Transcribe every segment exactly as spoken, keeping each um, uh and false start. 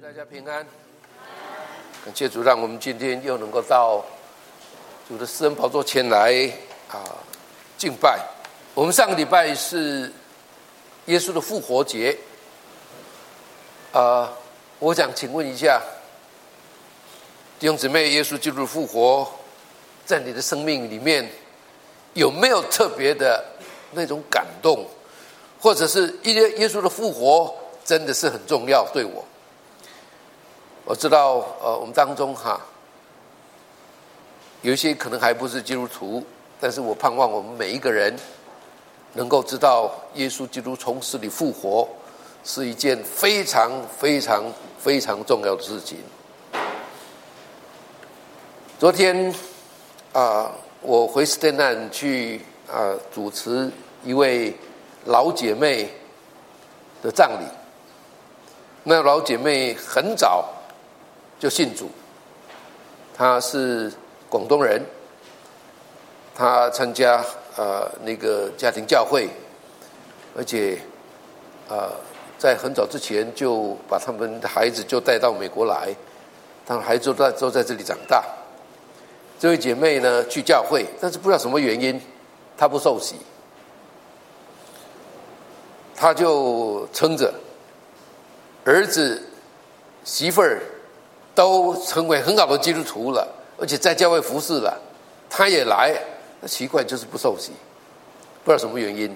大家平安，感谢主，让我们今天又能够到主的施恩宝座前来啊敬拜。我们上个礼拜是耶稣的复活节，啊，我想请问一下弟兄姊妹，耶稣基督的复活在你的生命里面有没有特别的那种感动，或者是耶耶稣的复活真的是很重要对我？我知道，呃，我们当中哈，有一些可能还不是基督徒，但是我盼望我们每一个人能够知道，耶稣基督从死里复活是一件非常非常非常重要的事情。昨天啊、呃，我回斯特兰去啊、呃、主持一位老姐妹的葬礼。那老姐妹很早就信主，她是广东人，她参加呃那个家庭教会，而且呃在很早之前就把他们的孩子就带到美国来，他们孩子都在都在这里长大。这位姐妹呢去教会，但是不知道什么原因，她不受洗，她就撑着儿子、媳妇儿都成为很好的基督徒了，而且在教会服侍了，他也来，那奇怪就是不受洗，不知道什么原因。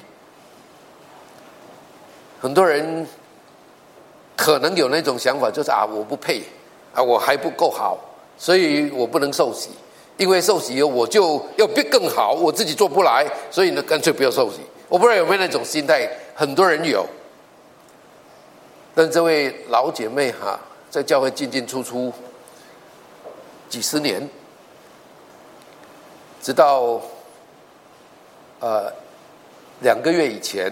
很多人可能有那种想法，就是啊，我不配啊，我还不够好，所以我不能受洗，因为受洗以后我就要变更好，我自己做不来，所以呢，干脆不要受洗。我不知道有没有那种心态，很多人有。但这位老姐妹哈，在教会进进出出几十年，直到呃两个月以前，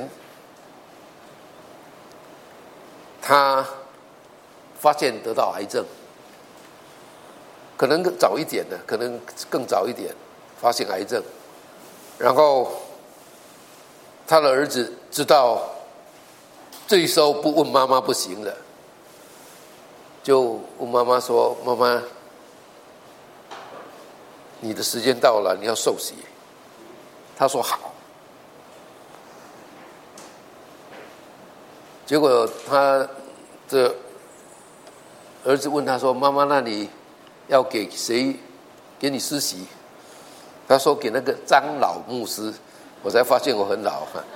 她发现得到癌症，可能早一点的，可能更早一点发现癌症，然后她的儿子知道。这时候不问妈妈不行了，就问妈妈说：“妈妈，你的时间到了，你要受洗。”她说：“好。”结果他的儿子问他说：“妈妈，那你要给谁给你施洗？”他说：“给那个张老牧师。”我才发现我很老哈。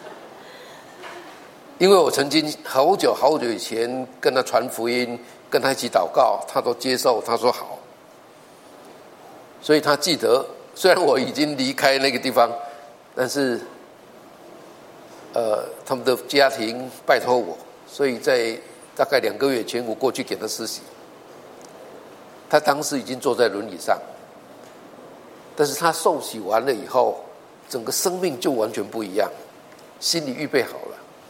因为我曾经好久好久以前跟他传福音，跟他一起祷告，他都接受，他说好，所以他记得。虽然我已经离开那个地方，但是呃，他们的家庭拜托我，所以在大概两个月前，我过去给他施洗。他当时已经坐在轮椅上，但是他受洗完了以后，整个生命就完全不一样，心里预备好了。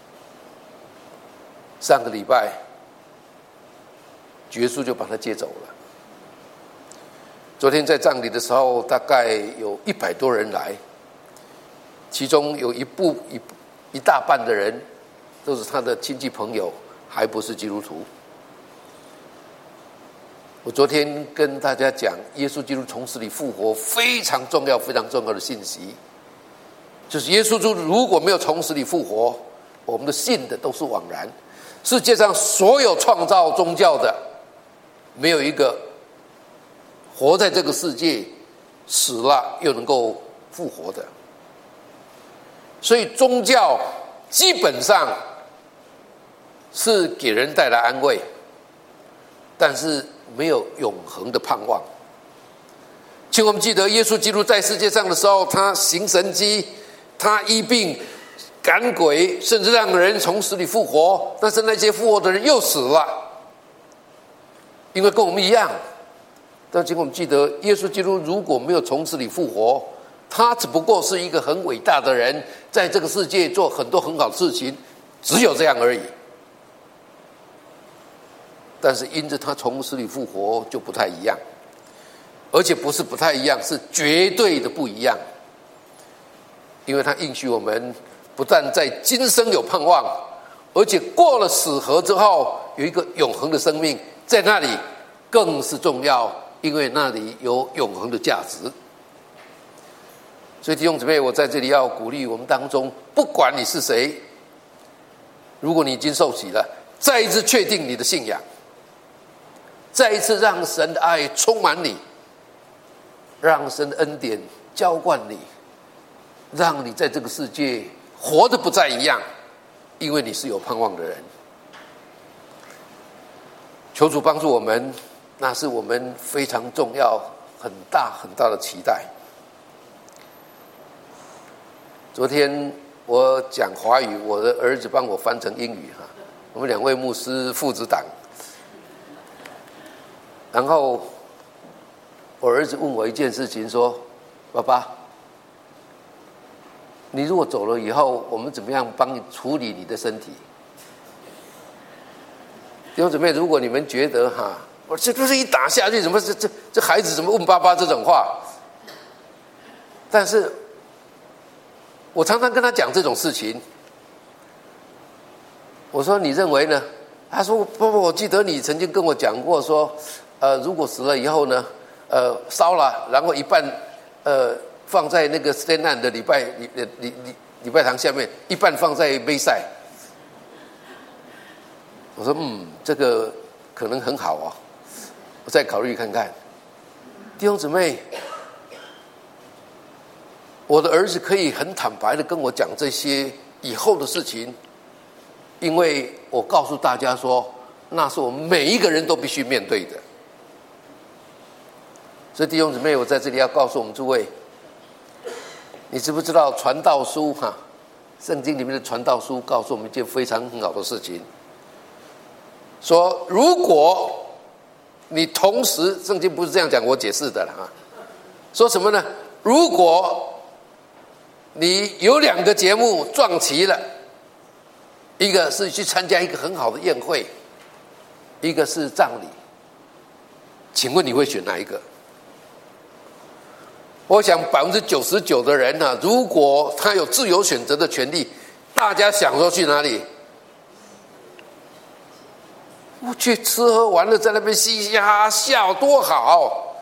上个礼拜，耶稣就把他接走了。昨天在葬礼的时候，大概有一百多人来，其中有一部一一大半的人都是他的亲戚朋友，还不是基督徒。我昨天跟大家讲，耶稣基督从死里复活非常重要、非常重要的信息，就是耶稣基督如果没有从死里复活，我们的信的都是枉然。世界上所有创造宗教的，没有一个活在这个世界死了又能够复活的。所以宗教基本上是给人带来安慰，但是没有永恒的盼望。请我们记得，耶稣基督在世界上的时候，他行神迹，他医病赶鬼，甚至让人从死里复活，但是那些复活的人又死了，因为跟我们一样。但请我们记得，耶稣基督如果没有从死里复活，他只不过是一个很伟大的人，在这个世界做很多很好的事情，只有这样而已。但是因着他从死里复活就不太一样，而且不是不太一样，是绝对的不一样。因为他应许我们不但在今生有盼望，而且过了死河之后有一个永恒的生命在那里，更是重要，因为那里有永恒的价值。所以弟兄姊妹，我在这里要鼓励我们当中，不管你是谁，如果你已经受洗了，再一次确定你的信仰，再一次让神的爱充满你，让神的恩典浇灌你，让你在这个世界活得不再一样，因为你是有盼望的人。求主帮助我们，那是我们非常重要、很大很大的期待。昨天我讲华语，我的儿子帮我翻成英语哈，我们两位牧师父子档。然后我儿子问我一件事情，说：“爸爸，你如果走了以后，我们怎么样帮你处理你的身体？”弟兄姊妹，如果你们觉得哈，我这不是一打下去，怎么这这这孩子怎么问爸爸这种话？但是我常常跟他讲这种事情。我说：“你认为呢？”他说：“爸爸，我记得你曾经跟我讲过说，呃，如果死了以后呢，呃，烧了，然后一半，呃，放在那个 Stand On 的礼拜礼礼礼礼拜堂下面，一半放在杯塞。”我说：“嗯，这个可能很好哦，我再考虑看看。”弟兄姊妹，我的儿子可以很坦白的跟我讲这些以后的事情，因为我告诉大家说，那是我们每一个人都必须面对的。所以弟兄姊妹，我在这里要告诉我们诸位，你知不知道传道书哈？圣经里面的传道书告诉我们一件非常很好的事情，说如果你同时，圣经不是这样讲，我解释的了哈。说什么呢？如果你有两个节目撞齐了，一个是去参加一个很好的宴会，一个是葬礼，请问你会选哪一个？我想百分之九十九的人呢、啊，如果他有自由选择的权利，大家想说去哪里？我去吃喝玩乐，在那边嘻嘻哈哈笑，多好！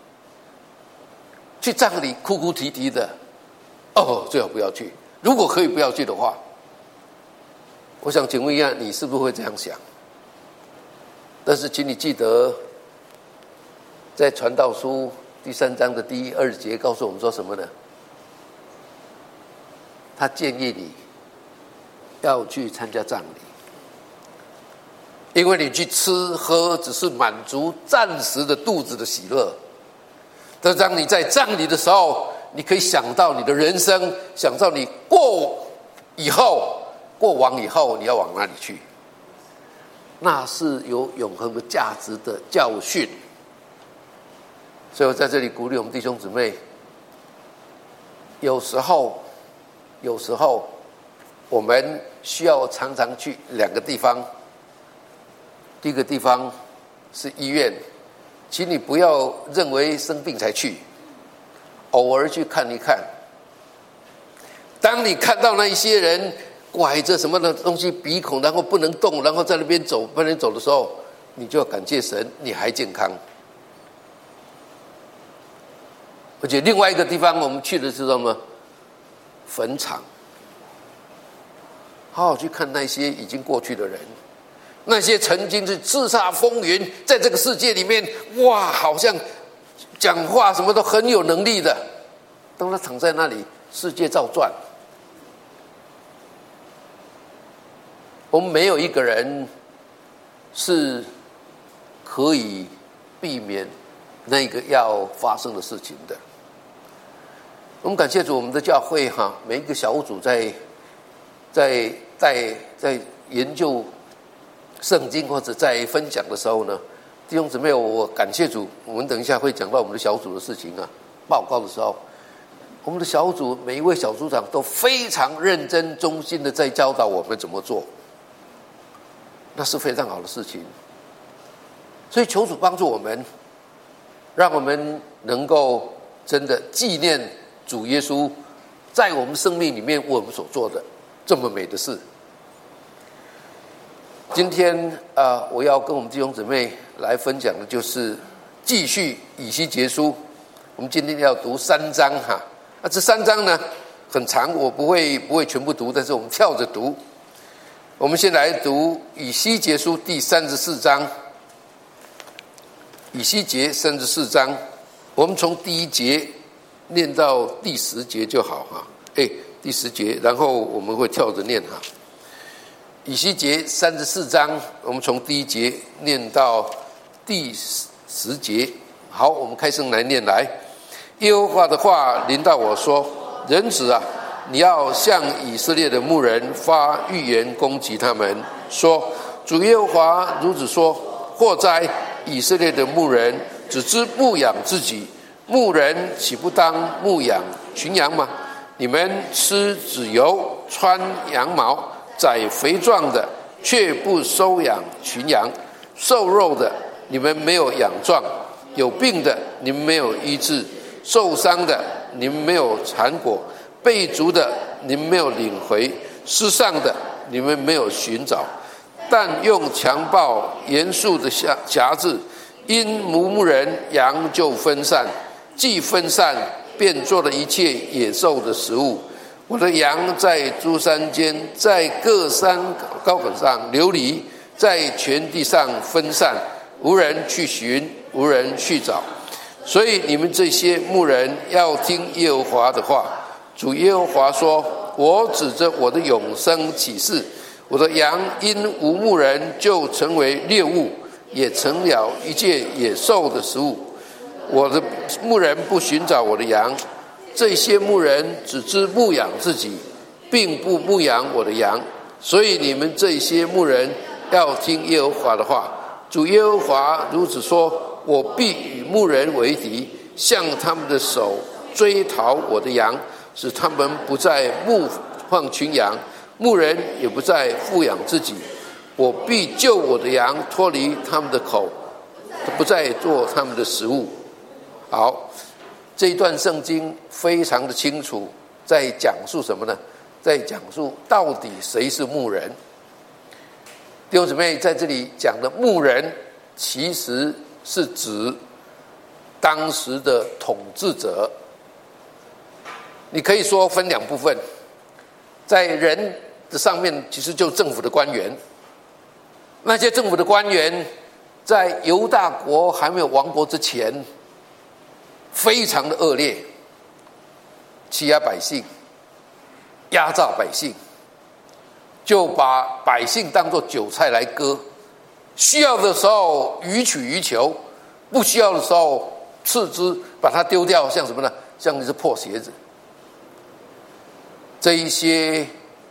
去葬礼哭哭啼啼的，哦，最好不要去。如果可以不要去的话，我想请问一下，你是不是会这样想？但是，请你记得，在传道书第三章的第二节告诉我们说什么呢？他建议你要去参加葬礼。因为你去吃喝只是满足暂时的肚子的喜乐，但当你在葬礼的时候，你可以想到你的人生，想到你过以后过往以后你要往哪里去，那是有永恒的价值的教训。所以我在这里鼓励我们弟兄姊妹，有时候有时候我们需要常常去两个地方。第一个地方是医院，请你不要认为生病才去，偶尔去看一看。当你看到那一些人拐着什么的东西鼻孔，然后不能动，然后在那边走不能走的时候，你就要感谢神，你还健康。而且另外一个地方我们去的是什么？坟场，好好去看那些已经过去的人，那些曾经是叱咤风云，在这个世界里面，哇，好像讲话什么都很有能力的，当他躺在那里，世界照转。我们没有一个人是可以避免那个要发生的事情的。我们感谢主，我们的教会哈，每一个小组在在在在研究圣经或者在分享的时候呢，弟兄姊妹，我感谢主。我们等一下会讲到我们的小组的事情啊，报告的时候，我们的小组每一位小组长都非常认真、忠心的在教导我们怎么做，那是非常好的事情。所以求主帮助我们，让我们能够真的纪念主耶稣在我们生命里面为我们所做的这么美的事。 今天啊、呃，我要跟我们弟兄姊妹来分享的就是继续以西结书。我们今天要读三章哈，那这三章呢很长，我不会不会全部读，但是我们跳着读。我们先来读以西结书第三十四章，以西结三十四章，我们从第一节念到第十节就好哈。哎，第十节，然后我们会跳着念哈。以西结三十四章，我们从第一节念到第十节。好，我们开声来念来。耶和华的话临到我说：人子啊，你要向以色列的牧人发预言，攻击他们，说：主耶和华如此说：祸哉，以色列的牧人只知牧养自己，牧人岂不当牧养群羊吗？你们吃脂油，穿羊毛，宰肥壮的，却不收养群羊；瘦肉的，你们没有养壮；有病的，你们没有医治；受伤的，你们没有缠裹；被逐的，你们没有领回；失丧的，你们没有寻找。但用强暴严肃的辖制，因牧牧人羊就分散，既分散，便做了一切野兽的食物。我的羊在诸山间，在各山高岗上流离，在全地上分散，无人去寻，无人去找。所以你们这些牧人要听耶和华的话。主耶和华说：我指着我的永生起誓，我的羊因无牧人就成为猎物，也成了一切野兽的食物。我的牧人不寻找我的羊，这些牧人只知牧养自己，并不牧养我的羊。所以你们这些牧人要听耶和华的话。主耶和华如此说：我必与牧人为敌，向他们的手追讨我的羊，使他们不再牧放群羊，牧人也不再富养自己。我必救我的羊脱离他们的口，不再做他们的食物。好，这一段圣经非常的清楚，在讲述什么呢？在讲述到底谁是牧人。弟兄姊妹，在这里讲的牧人其实是指当时的统治者。你可以说分两部分，在人的上面其实就政府的官员，那些政府的官员在犹大国还没有亡国之前非常的恶劣，欺压百姓，压榨百姓，就把百姓当作韭菜来割，需要的时候予取予求，不需要的时候斥之，把它丢掉，像什么呢？像一只破鞋子。这一些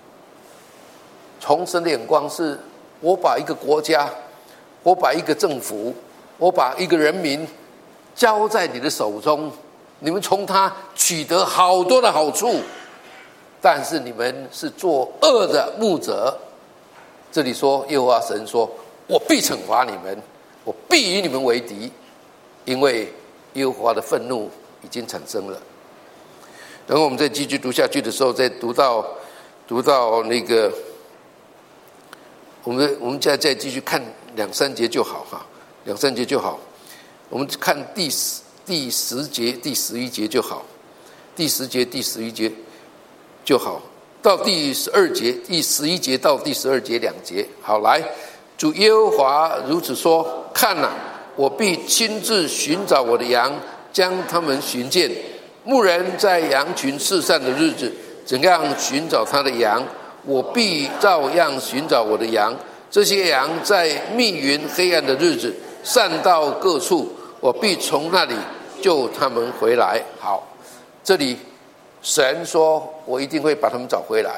从神的眼光是，我把一个国家，我把一个政府，我把一个人民交在你的手中，你们从他取得好多的好处，但是你们是作恶的牧者。这里说耶和华神说：我必惩罚你们，我必与你们为敌，因为耶和华的愤怒已经产生了。然后我们再继续读下去的时候，再读到读到那个，我们我们再再继续看两三节就好哈，两三节就好。我们看第十第十节、第十一节就好，第十节、第十一节就好，到第十二节、第十一节到第十二节两节。好，来，主耶和华如此说：看哪、啊，我必亲自寻找我的羊，将他们寻见。牧人在羊群四散的日子，怎样寻找他的羊，我必照样寻找我的羊。这些羊在密云黑暗的日子散到各处，我必从那里救他们回来。好，这里神说我一定会把他们找回来。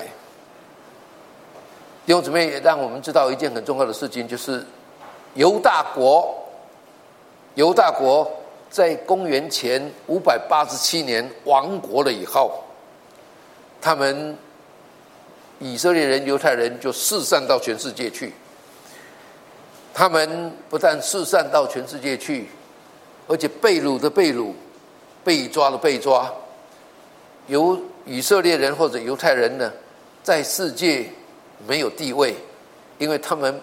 弟兄姊妹，也让我们知道一件很重要的事情，就是犹大国犹大国在公元前五百八十七年亡国了以后，他们以色列人、犹太人就四散到全世界去。他们不但四散到全世界去，而且被掳的被掳，被抓的被抓。由以色列人或者犹太人呢，在世界没有地位，因为他们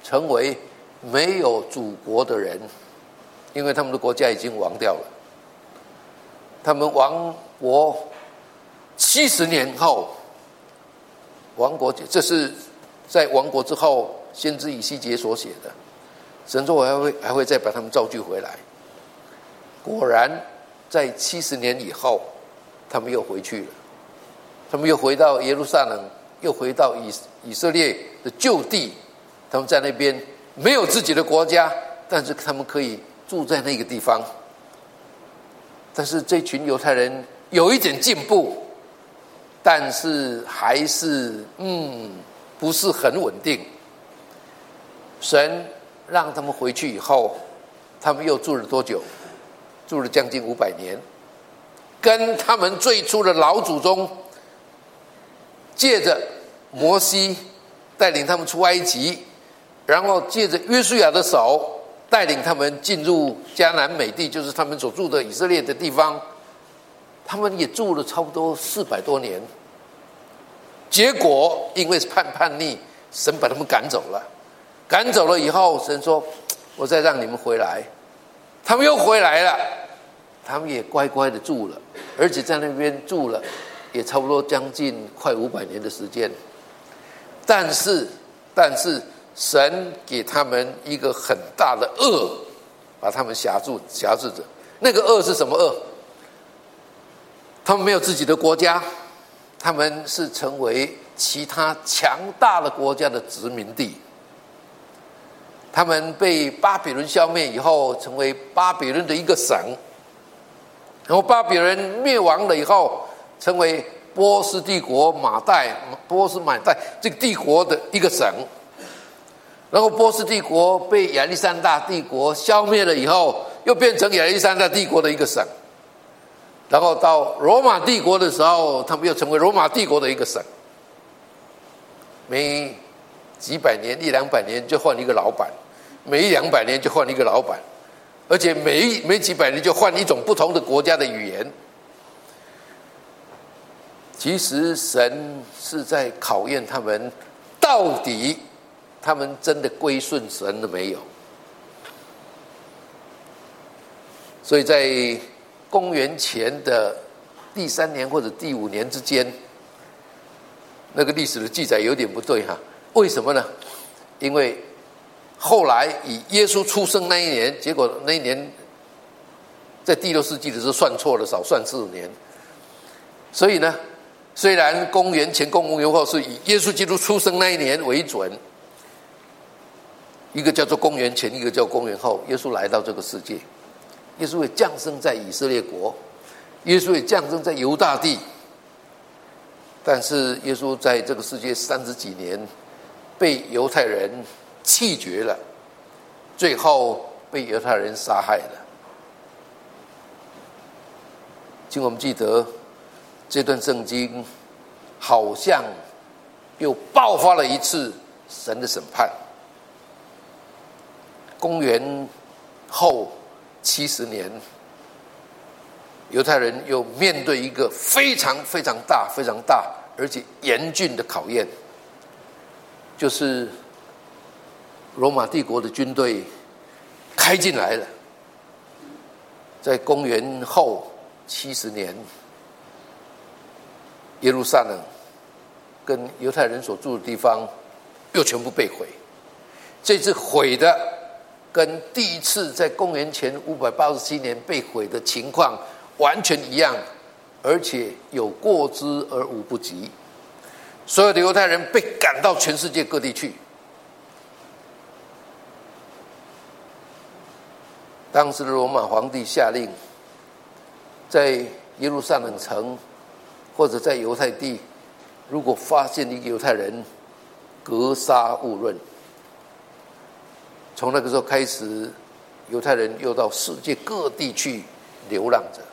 成为没有祖国的人，因为他们的国家已经亡掉了。他们亡国七十年后，亡国，这是在亡国之后，先知以西结所写的。神说我还会还会再把他们召聚回来。果然，在七十年以后，他们又回去了。他们又回到耶路撒冷，又回到以以色列的旧地。他们在那边没有自己的国家，但是他们可以住在那个地方。但是这群犹太人有一点进步，但是还是嗯不是很稳定。神让他们回去以后，他们又住了多久？住了将近五百年，跟他们最初的老祖宗，借着摩西带领他们出埃及，然后借着约书亚的手带领他们进入迦南美地，就是他们所住的以色列的地方。他们也住了差不多四百多年，结果因为叛叛逆，神把他们赶走了。赶走了以后，神说：“我再让你们回来。”他们又回来了，他们也乖乖的住了，而且在那边住了也差不多将近快五百年的时间。但是，但是神给他们一个很大的恶，把他们辖住辖制着。那个恶是什么恶？他们没有自己的国家，他们是成为其他强大的国家的殖民地。他们被巴比伦消灭以后，成为巴比伦的一个省。然后巴比伦灭亡了以后，成为波斯帝国马代波斯马代这个帝国的一个省。然后波斯帝国被亚历山大帝国消灭了以后，又变成亚历山大帝国的一个省。然后到罗马帝国的时候，他们又成为罗马帝国的一个省。每几百年一两百年就换一个老板，每一两百年就换一个老板，而且每一每几百年就换一种不同的国家的语言。其实神是在考验他们，到底他们真的归顺神了没有？所以在公元前的第三年或者第五年之间，那个历史的记载有点不对哈。为什么呢？因为后来以耶稣出生那一年，结果那一年在第六世纪的时候算错了，少算四年。所以呢，虽然公元前、公元后是以耶稣基督出生那一年为准，一个叫做公元前，一个叫公元后，耶稣来到这个世界，耶稣也降生在以色列国，耶稣也降生在犹大地。但是耶稣在这个世界三十几年，被犹太人弃绝了，最后被犹太人杀害了。请我们记得这段圣经好像又爆发了一次神的审判。公元后七十年，犹太人又面对一个非常非常大非常大而且严峻的考验，就是罗马帝国的军队开进来了。在公元后七十年，耶路撒冷跟犹太人所住的地方又全部被毁。这次毁的跟第一次在公元前五百八十七年被毁的情况完全一样，而且有过之而无不及。所有的犹太人被赶到全世界各地去。当时的罗马皇帝下令，在耶路撒冷城或者在犹太地，如果发现一个犹太人，格杀勿论。从那个时候开始，犹太人又到世界各地去流浪着。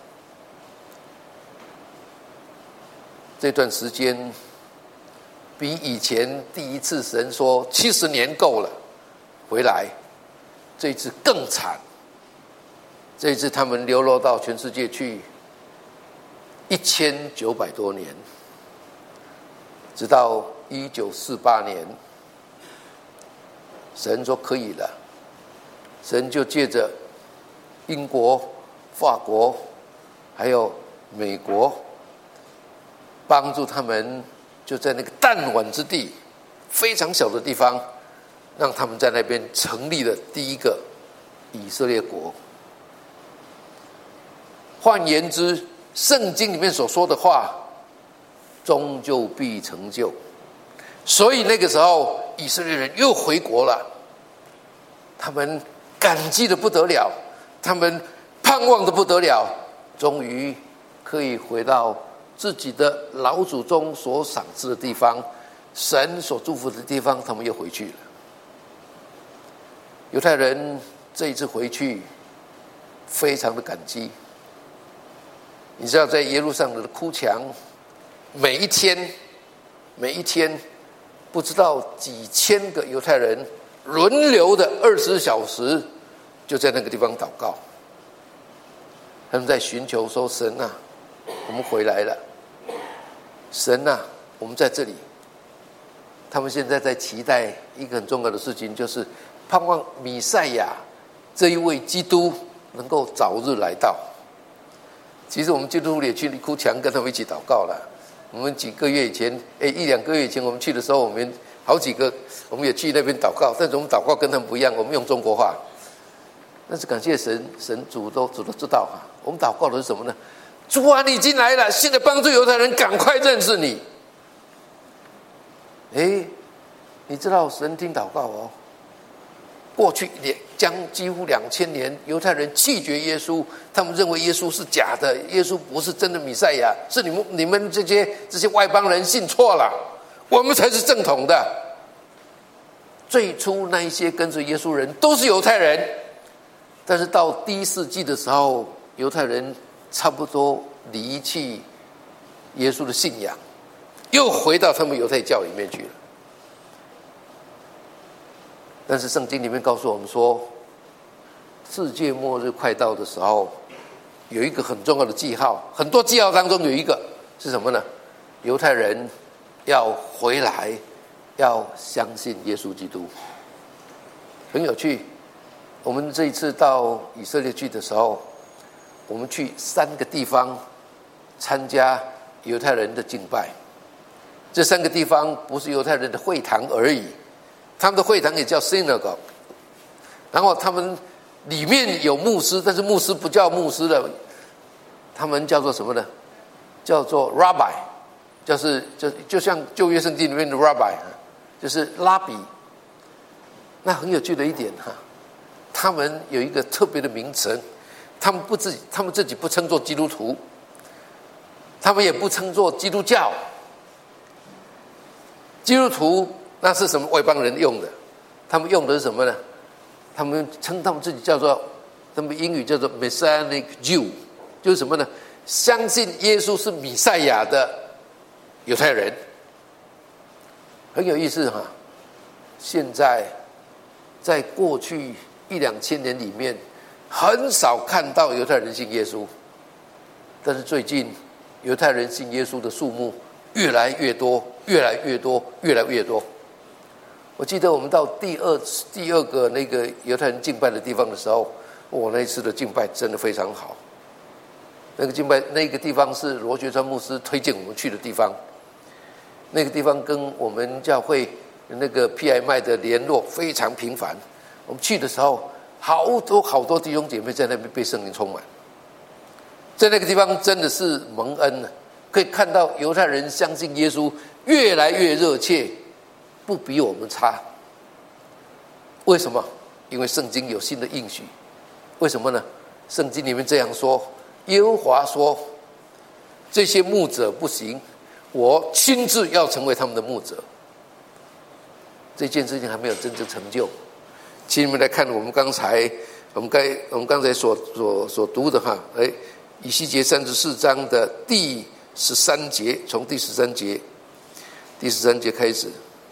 这段时间比以前第一次神说七十年够了回来，这一次更惨。这一次他们流落到全世界去一千九百多年，直到一九四八年， 神说可以了，神就借着英国、法国还有美国，帮助他们，就在那个弹丸之地，非常小的地方，让他们在那边成立了第一个以色列国。换言之，圣经里面所说的话终究必成就。所以那个时候以色列人又回国了，他们感激的不得了，他们盼望的不得了，终于可以回到自己的老祖宗所赏赐的地方，神所祝福的地方，他们又回去了。犹太人这一次回去非常的感激。你知道在耶路撒冷的哭墙，每一天每一天不知道几千个犹太人轮流的二十小时就在那个地方祷告，他们在寻求说，神啊，我们回来了，神啊，我们在这里。他们现在在期待一个很重要的事情，就是盼望弥赛亚这一位基督能够早日来到。其实我们基督徒也去哭墙跟他们一起祷告了。我们几个月以前，哎，一两个月以前我们去的时候，我们好几个我们也去那边祷告，但是我们祷告跟他们不一样，我们用中国话。但是感谢神，神主都主都知道啊。我们祷告的是什么呢？主啊，你已经来了，现在帮助犹太人赶快认识你。哎，你知道神听祷告哦。过去将几乎两千年，犹太人弃绝耶稣，他们认为耶稣是假的，耶稣不是真的弥赛亚，是你们你们这些这些外邦人信错了，我们才是正统的。最初那一些跟着耶稣人都是犹太人，但是到第一世纪的时候，犹太人差不多离弃耶稣的信仰，又回到他们犹太教里面去了。但是圣经里面告诉我们说，世界末日快到的时候，有一个很重要的记号，很多记号当中有一个是什么呢？犹太人要回来，要相信耶稣基督。很有趣，我们这一次到以色列去的时候，我们去三个地方参加犹太人的敬拜。这三个地方不是犹太人的会堂而已，他们的会堂也叫 synagogue， 然后他们里面有牧师，但是牧师不叫牧师了，他们叫做什么呢？叫做 rabbi， 就是就就像旧约圣经里面的 rabbi， 就是拉比。那很有趣的一点哈，他们有一个特别的名称，他们不自己，他们自己不称作基督徒，他们也不称作基督教。基督徒那是什么外邦人用的？他们用的是什么呢？他们称他们自己叫做，他们英语叫做 Messianic Jew， 就是什么呢？相信耶稣是弥赛亚的犹太人。很有意思哈，现在在过去一两千年里面，很少看到犹太人信耶稣，但是最近犹太人信耶稣的数目越来越多，越来越多，越来越多。我记得我们到第二第二个那个犹太人敬拜的地方的时候，我那一次的敬拜真的非常好。那个敬拜那个地方是罗学川牧师推荐我们去的地方，那个地方跟我们教会那个 P M I 的联络非常频繁。我们去的时候，好多好多弟兄姐妹在那边被圣灵充满，在那个地方真的是蒙恩了，可以看到犹太人相信耶稣越来越热切，不比我们差。为什么？因为圣经有新的应许。为什么呢？圣经里面这样说，耶和华说，这些牧者不行，我亲自要成为他们的牧者。这件事情还没有真正成就。请你们来看我们刚才我们该我们刚才所所所读的哈，哎，以西结三十四章的第十三节，从第十三节第十三节开始。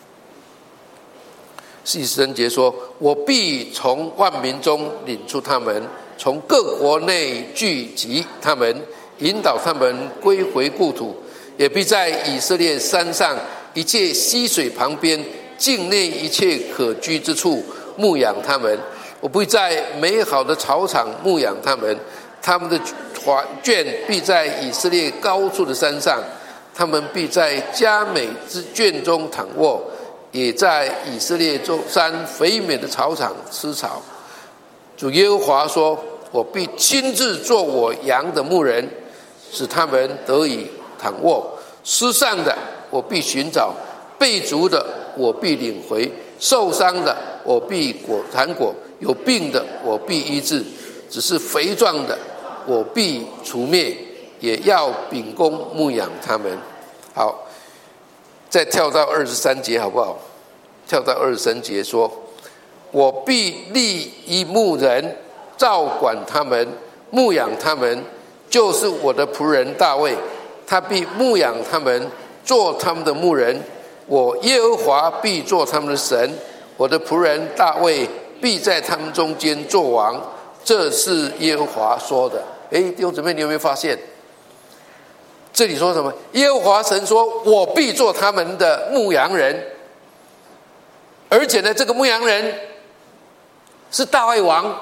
第十三节说，我必从万民中领出他们，从各国内聚集他们，引导他们归回故土，也必在以色列山上一切溪水旁边境内一切可居之处牧养他们。我必在美好的草场牧养他们，他们的圈必在以色列高处的山上，他们必在佳美之圈中躺卧，也在以色列中山肥美的草场吃草。主耶和华说，我必亲自做我羊的牧人，使他们得以躺卧。失丧的我必寻找，被逐的我必领回，受伤的我必果弹果，有病的我必医治，只是肥壮的我必除灭，也要秉公牧养他们。好，再跳到二十三节好不好？跳到二十三节说，我必立一牧人照管他们，牧养他们，就是我的仆人大卫，他必牧养他们，做他们的牧人。我耶和华必做他们的神，我的仆人大卫必在他们中间作王。这是耶和华说的。诶，弟兄姊妹，你有没有发现这里说什么？耶和华神说，我必做他们的牧羊人，而且呢，这个牧羊人是大卫王。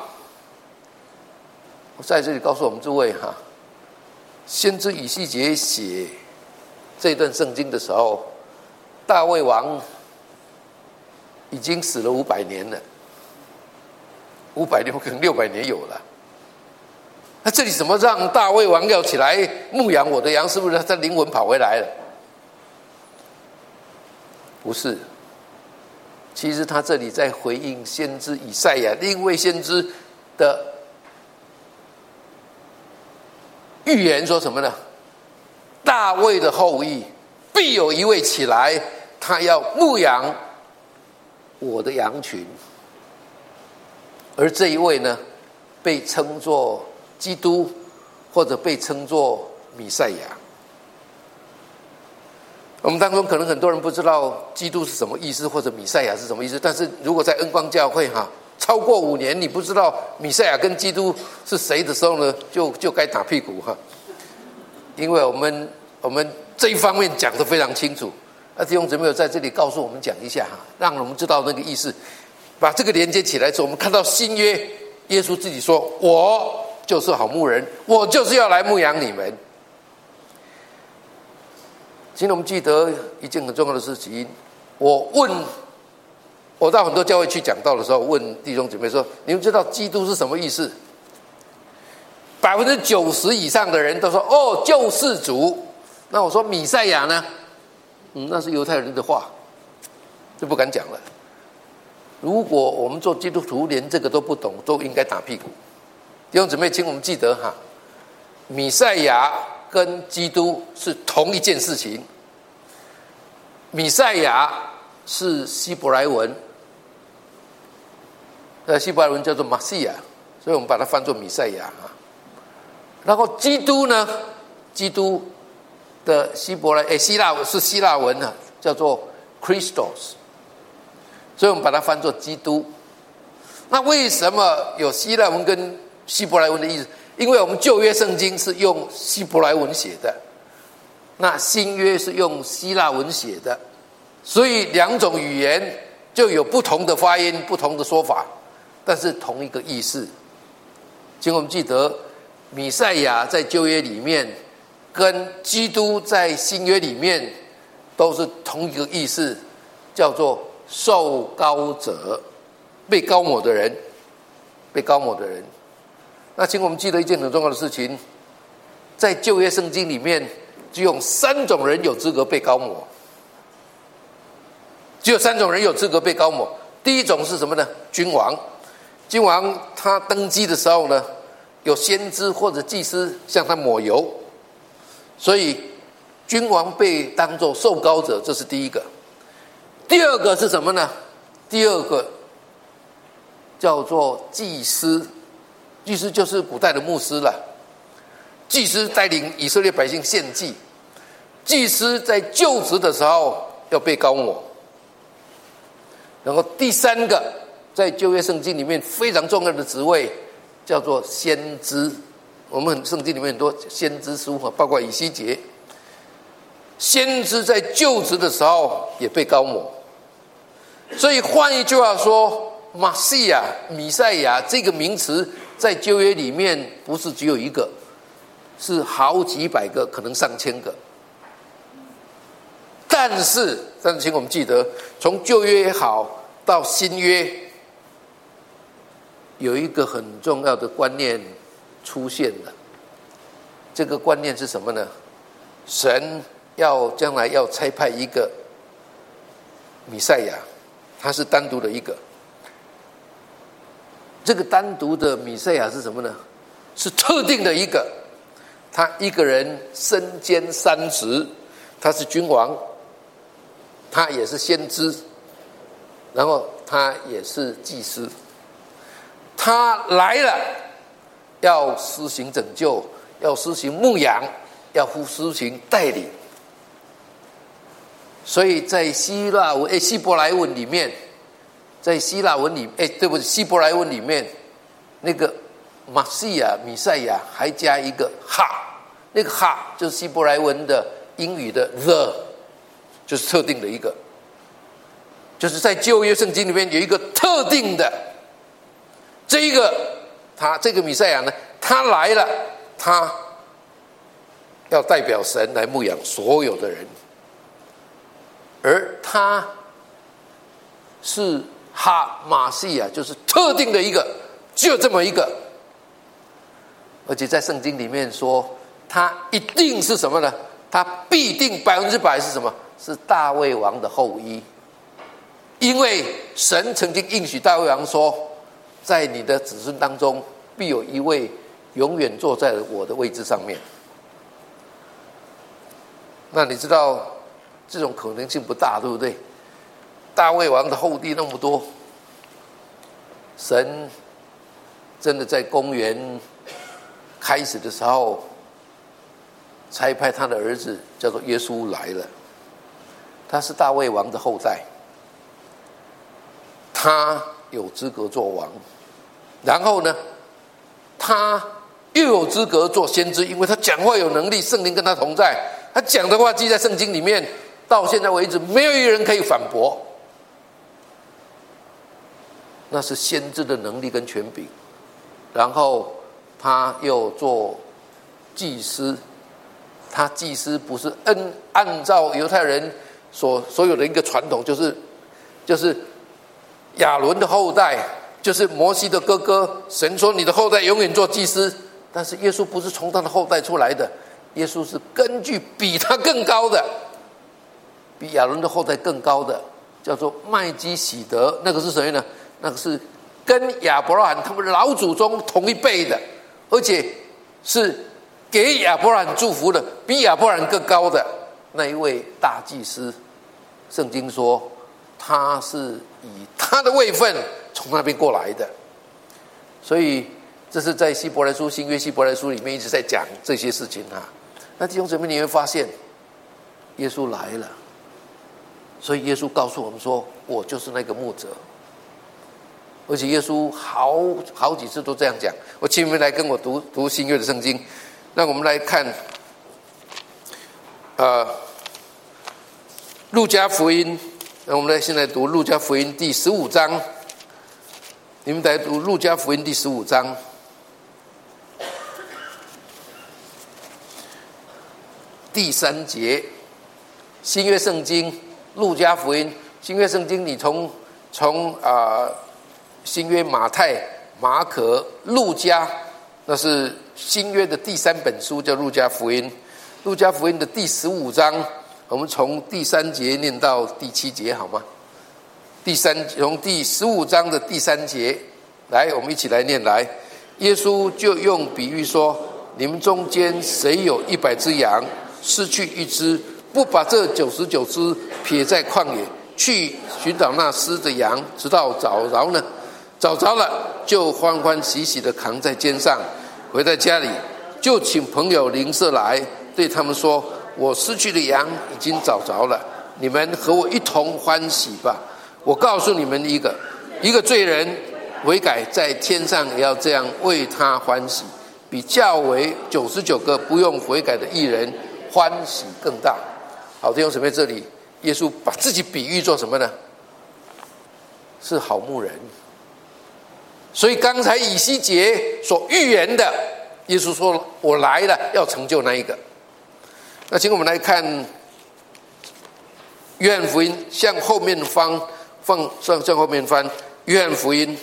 我在这里告诉我们诸位哈，先知以西结写这段圣经的时候，大卫王已经死了五百年了，五百年可能六百年有了。那这里怎么让大卫王要起来牧养我的羊？是不是他灵魂跑回来了？不是，其实他这里在回应先知以赛亚另一位先知的预言，说什么呢？大卫的后裔必有一位起来，他要牧养我的羊群。而这一位呢，被称作基督，或者被称作弥赛亚。我们当中可能很多人不知道基督是什么意思，或者弥赛亚是什么意思，但是如果在恩光教会哈超过五年，你不知道弥赛亚跟基督是谁的时候呢，就就该打屁股哈，因为我们我们这一方面讲得非常清楚。那弟兄姊妹有在这里告诉我们讲一下哈，让我们知道那个意思，把这个连接起来之后，我们看到新约耶稣自己说，我就是好牧人，我就是要来牧养你们。今天我们记得一件很重要的事情，我问我到很多教会去讲道的时候，问弟兄姊妹说，你们知道基督是什么意思？百分之九十以上的人都说，哦，救世主。那我说弥赛亚呢？嗯，那是犹太人的话，就不敢讲了。如果我们做基督徒连这个都不懂，都应该打屁股。弟兄姊妹，请我们记得哈，弥赛亚跟基督是同一件事情。弥赛亚是希伯来文，呃，希伯来文叫做马西亚，所以我们把它翻作弥赛亚啊。然后基督呢，基督的希伯来诶希腊是希腊文啊，叫做 Christos， 所以我们把它翻作基督。那为什么有希腊文跟希伯来文的意思？因为我们旧约圣经是用希伯来文写的，那新约是用希腊文写的，所以两种语言就有不同的发音、不同的说法，但是同一个意思。请我们记得，弥赛亚在旧约里面跟基督在新约里面都是同一个意思，叫做受膏者，被膏抹的人，被膏抹的人。那请我们记得一件很重要的事情，在旧约圣经里面只有三种人有资格被膏抹，只有三种人有资格被膏抹。第一种是什么呢？君王。君王他登基的时候呢，有先知或者祭司向他抹油，所以君王被当作受膏者，这是第一个。第二个是什么呢？第二个叫做祭司。祭司就是古代的牧师了，祭司带领以色列百姓献祭，祭司在就职的时候要被膏抹。然后第三个，在旧约圣经里面非常重要的职位叫做先知。我们圣经里面很多先知书，包括以西结，先知在就职的时候也被膏抹。 所以换一句话说，马西亚、弥赛亚这个名词在旧约里面不是只有一个，是好几百个，可能上千个。但是，但是请我们记得，从旧约也好到新约，有一个很重要的观念出现了。这个观念是什么呢？神要将来要差派一个弥赛亚，他是单独的一个。这个单独的弥赛亚是什么呢？是特定的一个。他一个人身兼三职，他是君王，他也是先知，然后他也是祭司。他来了，要施行拯救，要施行牧养，要施行带领。所以在希腊文、诶希伯来文里面，在希腊文里，诶对不起，希伯来文里面那个马西亚、弥赛亚还加一个哈，那个哈就是希伯来文的英语的 the， 就是特定的一个，就是在旧约圣经里面有一个特定的这一个，他这个弥赛亚呢，他来了，他要代表神来牧养所有的人，而他是哈马西亚，就是特定的一个，只有这么一个。而且在圣经里面说，他一定是什么呢？他必定百分之百是什么？是大卫王的后裔。因为神曾经应许大卫王说，在你的子孙当中必有一位永远坐在我的位置上面。那你知道这种可能性不大，对不对？大卫王的后弟那么多，神真的在公元开始的时候差派他的儿子叫做耶稣来了，他是大卫王的后代，他有资格做王，然后呢他又有资格做先知，因为他讲话有能力，圣灵跟他同在，他讲的话记在圣经里面，到现在为止没有一个人可以反驳，那是先知的能力跟权柄。然后他又做祭司，他祭司不是按按照犹太人所所有的一个传统，就是就是亚伦的后代，就是摩西的哥哥，神说你的后代永远做祭司。但是耶稣不是从他的后代出来的，耶稣是根据比他更高的，比亚伦的后代更高的，叫做麦基洗德。那个是谁呢？那个是跟亚伯拉罕他们老祖宗同一辈的，而且是给亚伯拉罕祝福的，比亚伯拉罕更高的那一位大祭司。圣经说他是以他的位分从那边过来的，所以这是在希伯来书、新约希伯来书里面一直在讲这些事情啊。那弟兄姊妹，你会发现耶稣来了，所以耶稣告诉我们说，我就是那个牧者。而且耶稣好好几次都这样讲。我请你们来跟我读读新约的圣经。那我们来看呃路加福音，那我们来现在读路加福音第十五章。你们来读路加福音第十五章第三节。新约圣经路加福音，新约圣经你从从啊、呃、新约马太、马可、路加，那是新约的第三本书，叫路加福音。路加福音的第十五章，我们从第三节念到第七节好吗？第三从第十五章的第三节来，我们一起来念来。耶稣就用比喻说，你们中间谁有一百只羊，失去一只，不把这九十九只撇在旷野，去寻找那失的羊，直到找着呢？找着了，就欢欢喜喜的扛在肩上，回到家里，就请朋友邻舍来，对他们说，我失去的羊已经找着了，你们和我一同欢喜吧。我告诉你们一个，一个罪人悔改，在天上也要这样为他欢喜，比较为九十九个不用悔改的义人欢喜更大。好，弟兄姊妹，这里耶稣把自己比喻做什么呢？ 是好牧人。所以刚才以西结所预言的，耶稣说我来了要成就那一个。那请我们来看约翰福音，向后面翻，放向向后面翻约翰福音。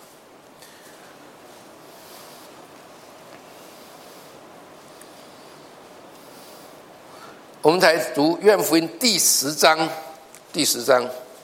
我们才读约翰福音第十章，第十章，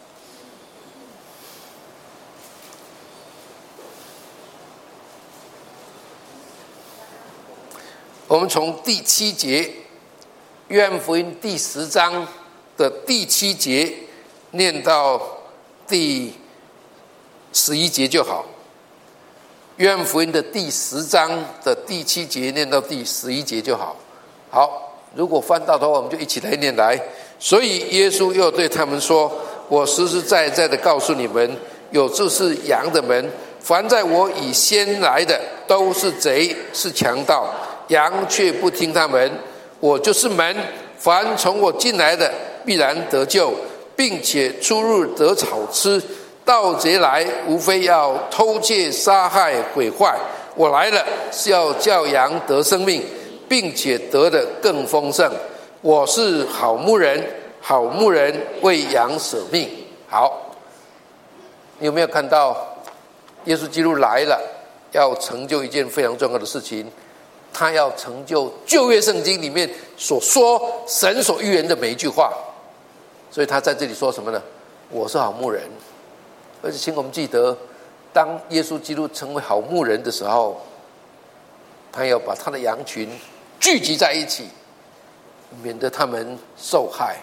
我们从第七节，约翰福音第十章的第七节念到第十一节就好。约翰福音的第十章的第七节念到第十一节就好。好。如果翻到的话，我们就一起来念来。所以耶稣又对他们说：我实实在在的告诉你们，有就是羊的门，凡在我以先来的，都是贼，是强盗，羊却不听他们。我就是门，凡从我进来的，必然得救，并且出入得草吃。盗贼来，无非要偷窃、杀害、毁坏。我来了，是要叫羊得生命，并且得的更丰盛。我是好牧人，好牧人为羊舍命。好，你有没有看到耶稣基督来了，要成就一件非常重要的事情？他要成就旧约圣经里面所说神所预言的每一句话。所以他在这里说什么呢？我是好牧人。而且请我们记得，当耶稣基督成为好牧人的时候，他要把他的羊群聚集在一起，免得他们受害。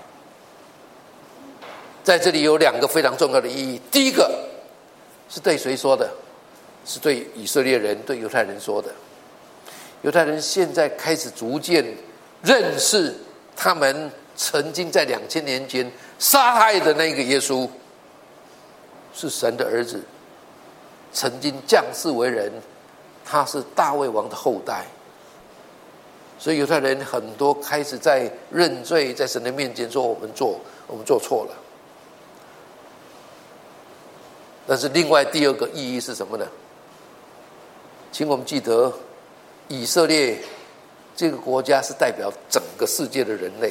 在这里有两个非常重要的意义。第一个是对谁说的？是对以色列人、对犹太人说的。犹太人现在开始逐渐认识他们曾经在两千年前杀害的那个耶稣是神的儿子，曾经降世为人，他是大卫王的后代。所以犹太人很多开始在认罪，在神的面前说我们做我们做错了。但是另外第二个意义是什么呢？请我们记得，以色列这个国家是代表整个世界的人类。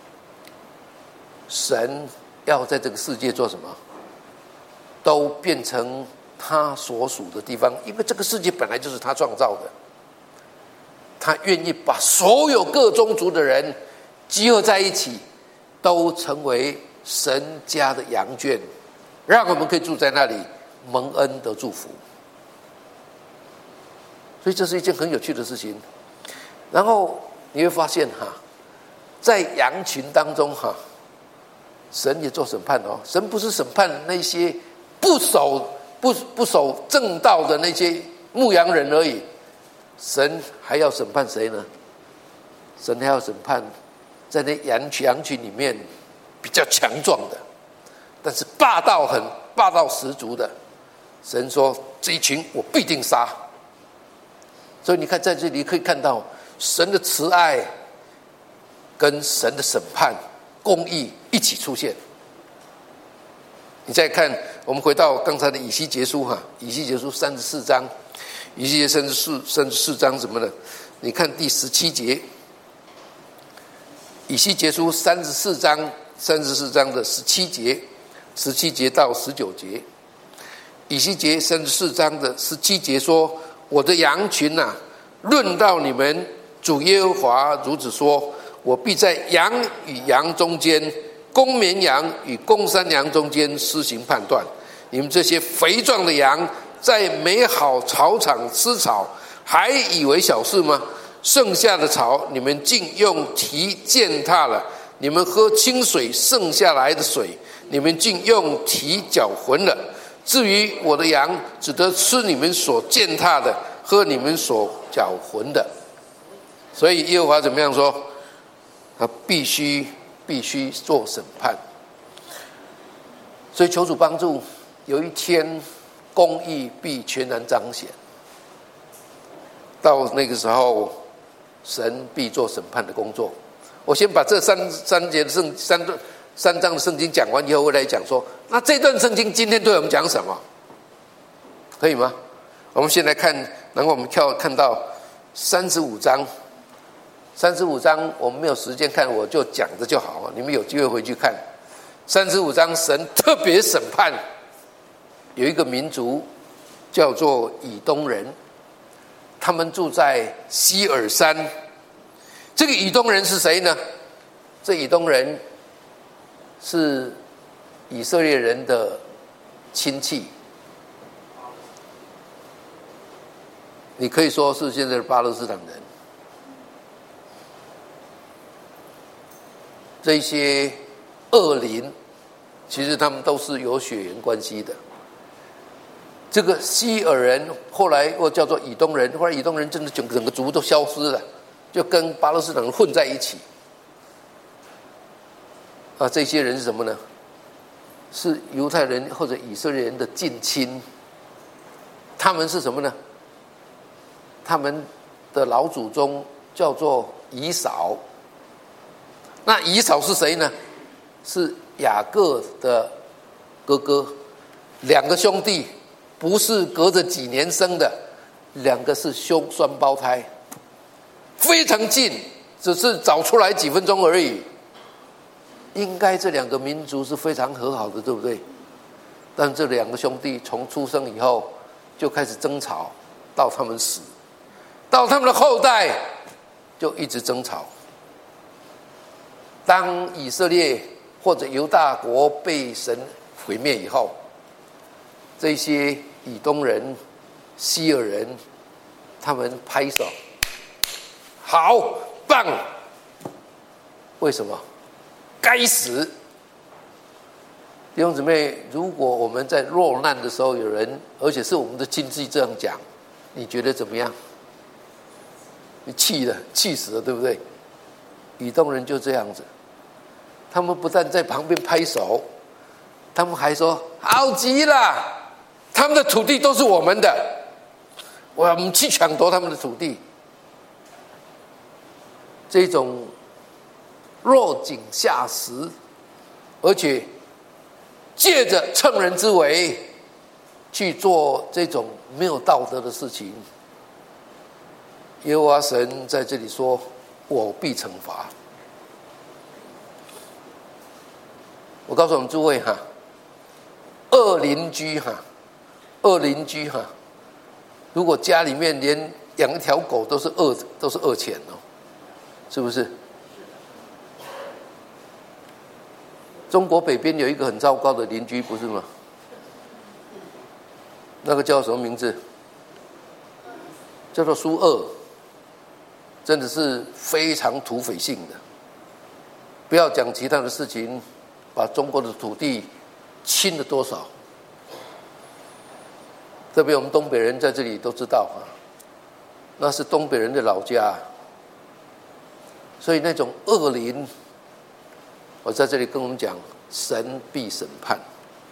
神要在这个世界做什么？都变成他所属的地方，因为这个世界本来就是他创造的。他愿意把所有各宗族的人集合在一起，都成为神家的羊圈，让我们可以住在那里，蒙恩的祝福。所以这是一件很有趣的事情。然后你会发现哈，在羊群当中哈，神也做审判哦。神不是审判那些不守不不守正道的那些牧羊人而已。神还要审判谁呢？神还要审判在那羊群羊群里面比较强壮的，但是霸道很霸道十足的。神说这一群我必定杀。所以你看，在这里可以看到神的慈爱跟神的审判、公义一起出现。你再看，我们回到刚才的以西结书哈，以西结书三十四章。以西结三十四三十四章什么呢？你看第十七节，以西结书三十四章三十四章的十七节，十七节到十九节。以西结三十四章的十七节说：“我的羊群呐、啊，论到你们，主耶和华如此说：我必在羊与羊中间，公绵羊与公山羊中间施行判断。你们这些肥壮的羊，在美好草场吃草，还以为小事吗？剩下的草，你们竟用蹄践踏了；你们喝清水剩下来的水，你们竟用蹄搅浑了。至于我的羊，只得吃你们所践踏的，喝你们所搅浑的。”所以耶和华怎么样说？他必须必须做审判。所以求主帮助，有一天公义必全然彰显，到那个时候神必做审判的工作。我先把这三三节的圣三三章的圣经讲完以后，会来讲说，那这段圣经今天对我们讲什么？可以吗？我们先来看，然后我们跳看到三十五章。三十五章我们没有时间看，我就讲着就好，你们有机会回去看。三十五章神特别审判有一个民族叫做以东人，他们住在西尔山。这个以东人是谁呢？这以东人是以色列人的亲戚，你可以说是现在的巴勒斯坦人。这些恶邻其实他们都是有血缘关系的。这个西尔人后来又叫做以东人，后来以东人真的整整个族都消失了，就跟巴勒斯坦人混在一起。啊，这些人是什么呢？是犹太人或者以色列人的近亲。他们是什么呢？他们的老祖宗叫做以扫。那以扫是谁呢？是雅各的哥哥，两个兄弟不是隔着几年生的，两个是兄双胞胎，非常近，只是早出来几分钟而已。应该这两个民族是非常和好的，对不对？但这两个兄弟从出生以后就开始争吵，到他们死，到他们的后代就一直争吵。当以色列或者犹大国被神毁灭以后，这些以东人、西尔人，他们拍手，好棒！为什么？该死！弟兄姊妹，如果我们在落难的时候有人，而且是我们的亲戚这样讲，你觉得怎么样？你气了，气死了，对不对？以东人就这样子。他们不但在旁边拍手，他们还说好极了，他们的土地都是我们的，我们去抢夺他们的土地。这种落井下石，而且借着乘人之危去做这种没有道德的事情，耶和华神在这里说，我必惩罚。我告诉我们诸位哈，恶邻居哈，恶邻居哈，如果家里面连养一条狗都是恶，都是恶钱哦，是不是？中国北边有一个很糟糕的邻居，不是吗？那个叫什么名字？叫做苏俄，真的是非常土匪性的。不要讲其他的事情，把中国的土地侵了多少？特别我们东北人在这里都知道啊，那是东北人的老家，所以那种恶邻，我在这里跟我们讲，神必审判。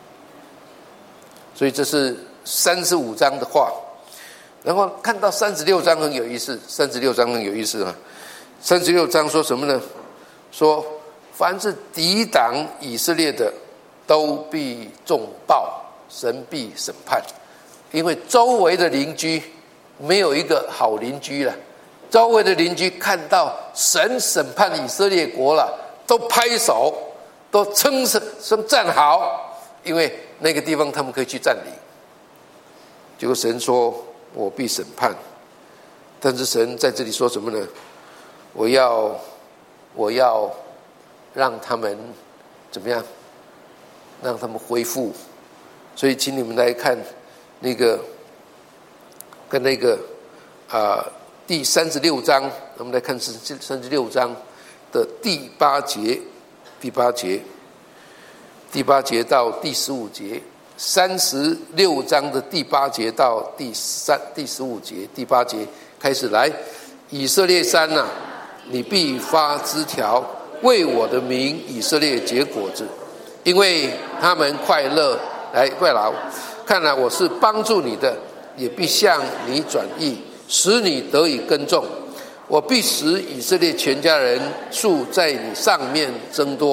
所以这是三十五章的话，然后看到三十六章很有意思，三十六章很有意思啊。三十六章说什么呢？说凡是抵挡以色列的，都必中报，神必审判。因为周围的邻居没有一个好邻居了，周围的邻居看到神审判以色列国了，都拍手，都称声赞好，因为那个地方他们可以去占领。结果神说我必审判，但是神在这里说什么呢？我要我要让他们怎么样？让他们恢复。所以请你们来看那个跟那个啊、呃、第三十六章，我们来看三十六章的第八节，第八节，第八节到第十五节，三十六章的第八节到第三第十五节，第八节开始来，以色列山啊，你必发枝条，为我的名以色列结果子，因为他们快乐来快劳。看来我是帮助你的，也必向你转意，使你得以耕种。我必使以色列全家人数在你上面增多，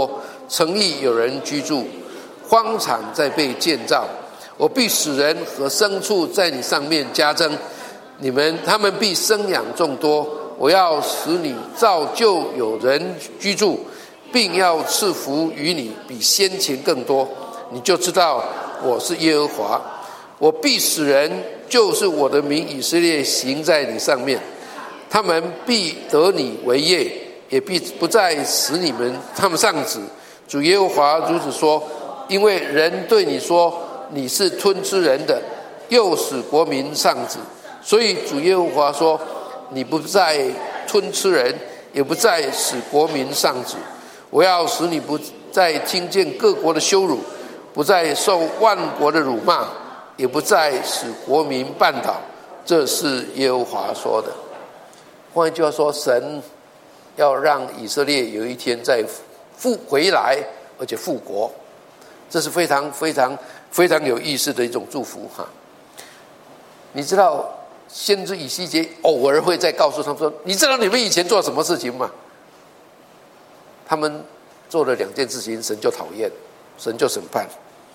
城邑有人居住，荒场在被建造。我必使人和牲畜在你上面加增，你们他们必生养众多。我要使你造就有人居住，并要赐福于你，比先前更多。你就知道我是耶和华。我必使人，就是我的名以色列，行在你上面，他们必得你为业，也必不再使你们他们上子。主耶和华如此说：因为人对你说你是吞吃人的，又使国民上子，所以主耶和华说：你不再吞吃人，也不再使国民上子。我要使你不再听见各国的羞辱，不再受万国的辱骂，也不再使国民绊倒。这是耶和华说的。换句话说，神要让以色列有一天再复回来，而且复国，这是非常非常非常有意思的一种祝福哈。你知道先知以西结偶尔会再告诉他们说：你知道你们以前做什么事情吗？他们做了两件事情，神就讨厌，神就审判。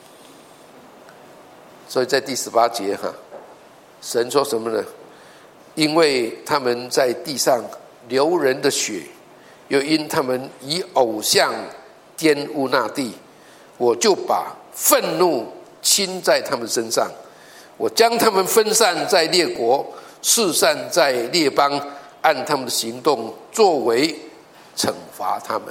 所以在第十八节哈，神说什么呢？因为他们在地上流人的血，又因他们以偶像玷污那地，我就把愤怒倾在他们身上，我将他们分散在列国，四散在列邦，按他们的行动作为惩罚他们。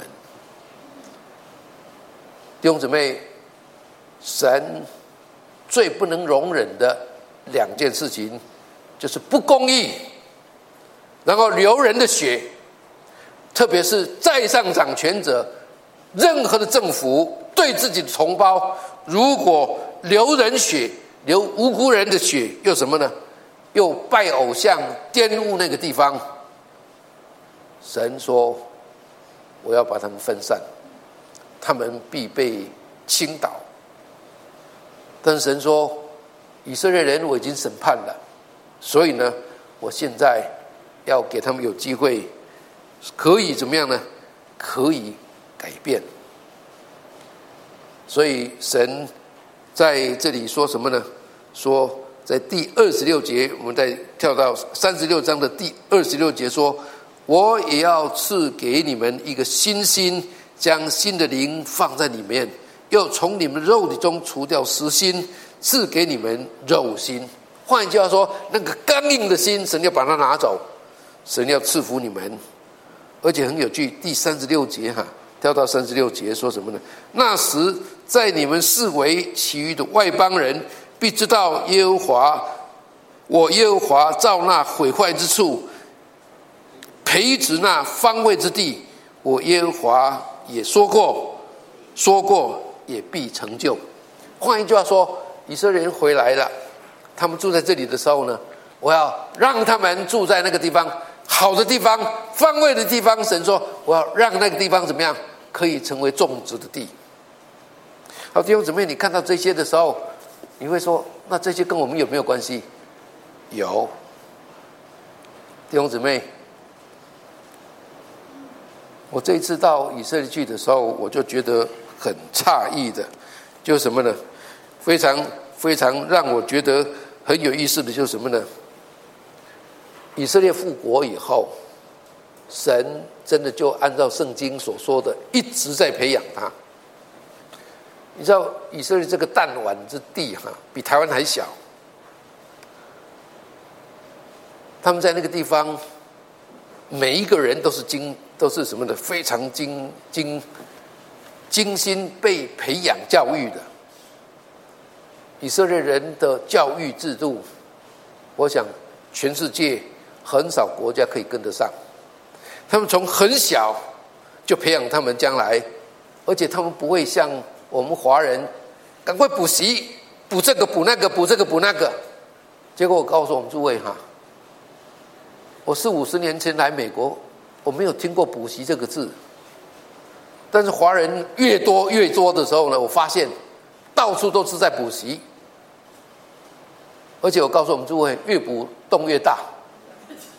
弟兄姊妹，神最不能容忍的两件事情，就是不公义，然后流人的血，特别是在上掌权者，任何的政府对自己的同胞，如果流人血，流无辜人的血，又什么呢？又拜偶像，玷污那个地方。神说：我要把他们分散，他们必被倾倒。但是神说：以色列人我已经审判了，所以呢，我现在要给他们有机会，可以怎么样呢？可以改变。所以神在这里说什么呢？说在第二十六节，我们再跳到三十六章的第二十六节说：我也要赐给你们一个新心，将新的灵放在里面，又从你们肉体中除掉实心，赐给你们肉心。换句话说，那个刚硬的心，神要把它拿走，神要赐福你们。而且很有趣，第三十六节哈，跳到三十六节说什么呢？那时，在你们四围其余的外邦人，必知道耶和华，我耶和华造那毁坏之处，培植那方位之地，我耶和华也说过，说过也必成就。换一句话说，以色列人回来了，他们住在这里的时候呢，我要让他们住在那个地方，好的地方，方位的地方。神说，我要让那个地方怎么样，可以成为种植的地。好，弟兄姊妹，你看到这些的时候，你会说，那这些跟我们有没有关系？有。弟兄姊妹，我这一次到以色列去的时候，我就觉得很诧异的，就是什么呢？非常非常让我觉得很有意思的就是什么呢？以色列复国以后，神真的就按照圣经所说的，一直在培养他。你知道以色列这个弹丸之地哈，比台湾还小。他们在那个地方，每一个人都是精，都是什么的？非常精精精心被培养教育的。以色列人的教育制度，我想全世界很少国家可以跟得上。他们从很小就培养他们将来，而且他们不会像我们华人赶快补习，补这个补那个，补这个补那个。结果我告诉我们诸位哈，我四五十年前来美国，我没有听过补习这个字。但是华人越多越多的时候呢，我发现到处都是在补习。而且我告诉我们诸位，越补洞越大。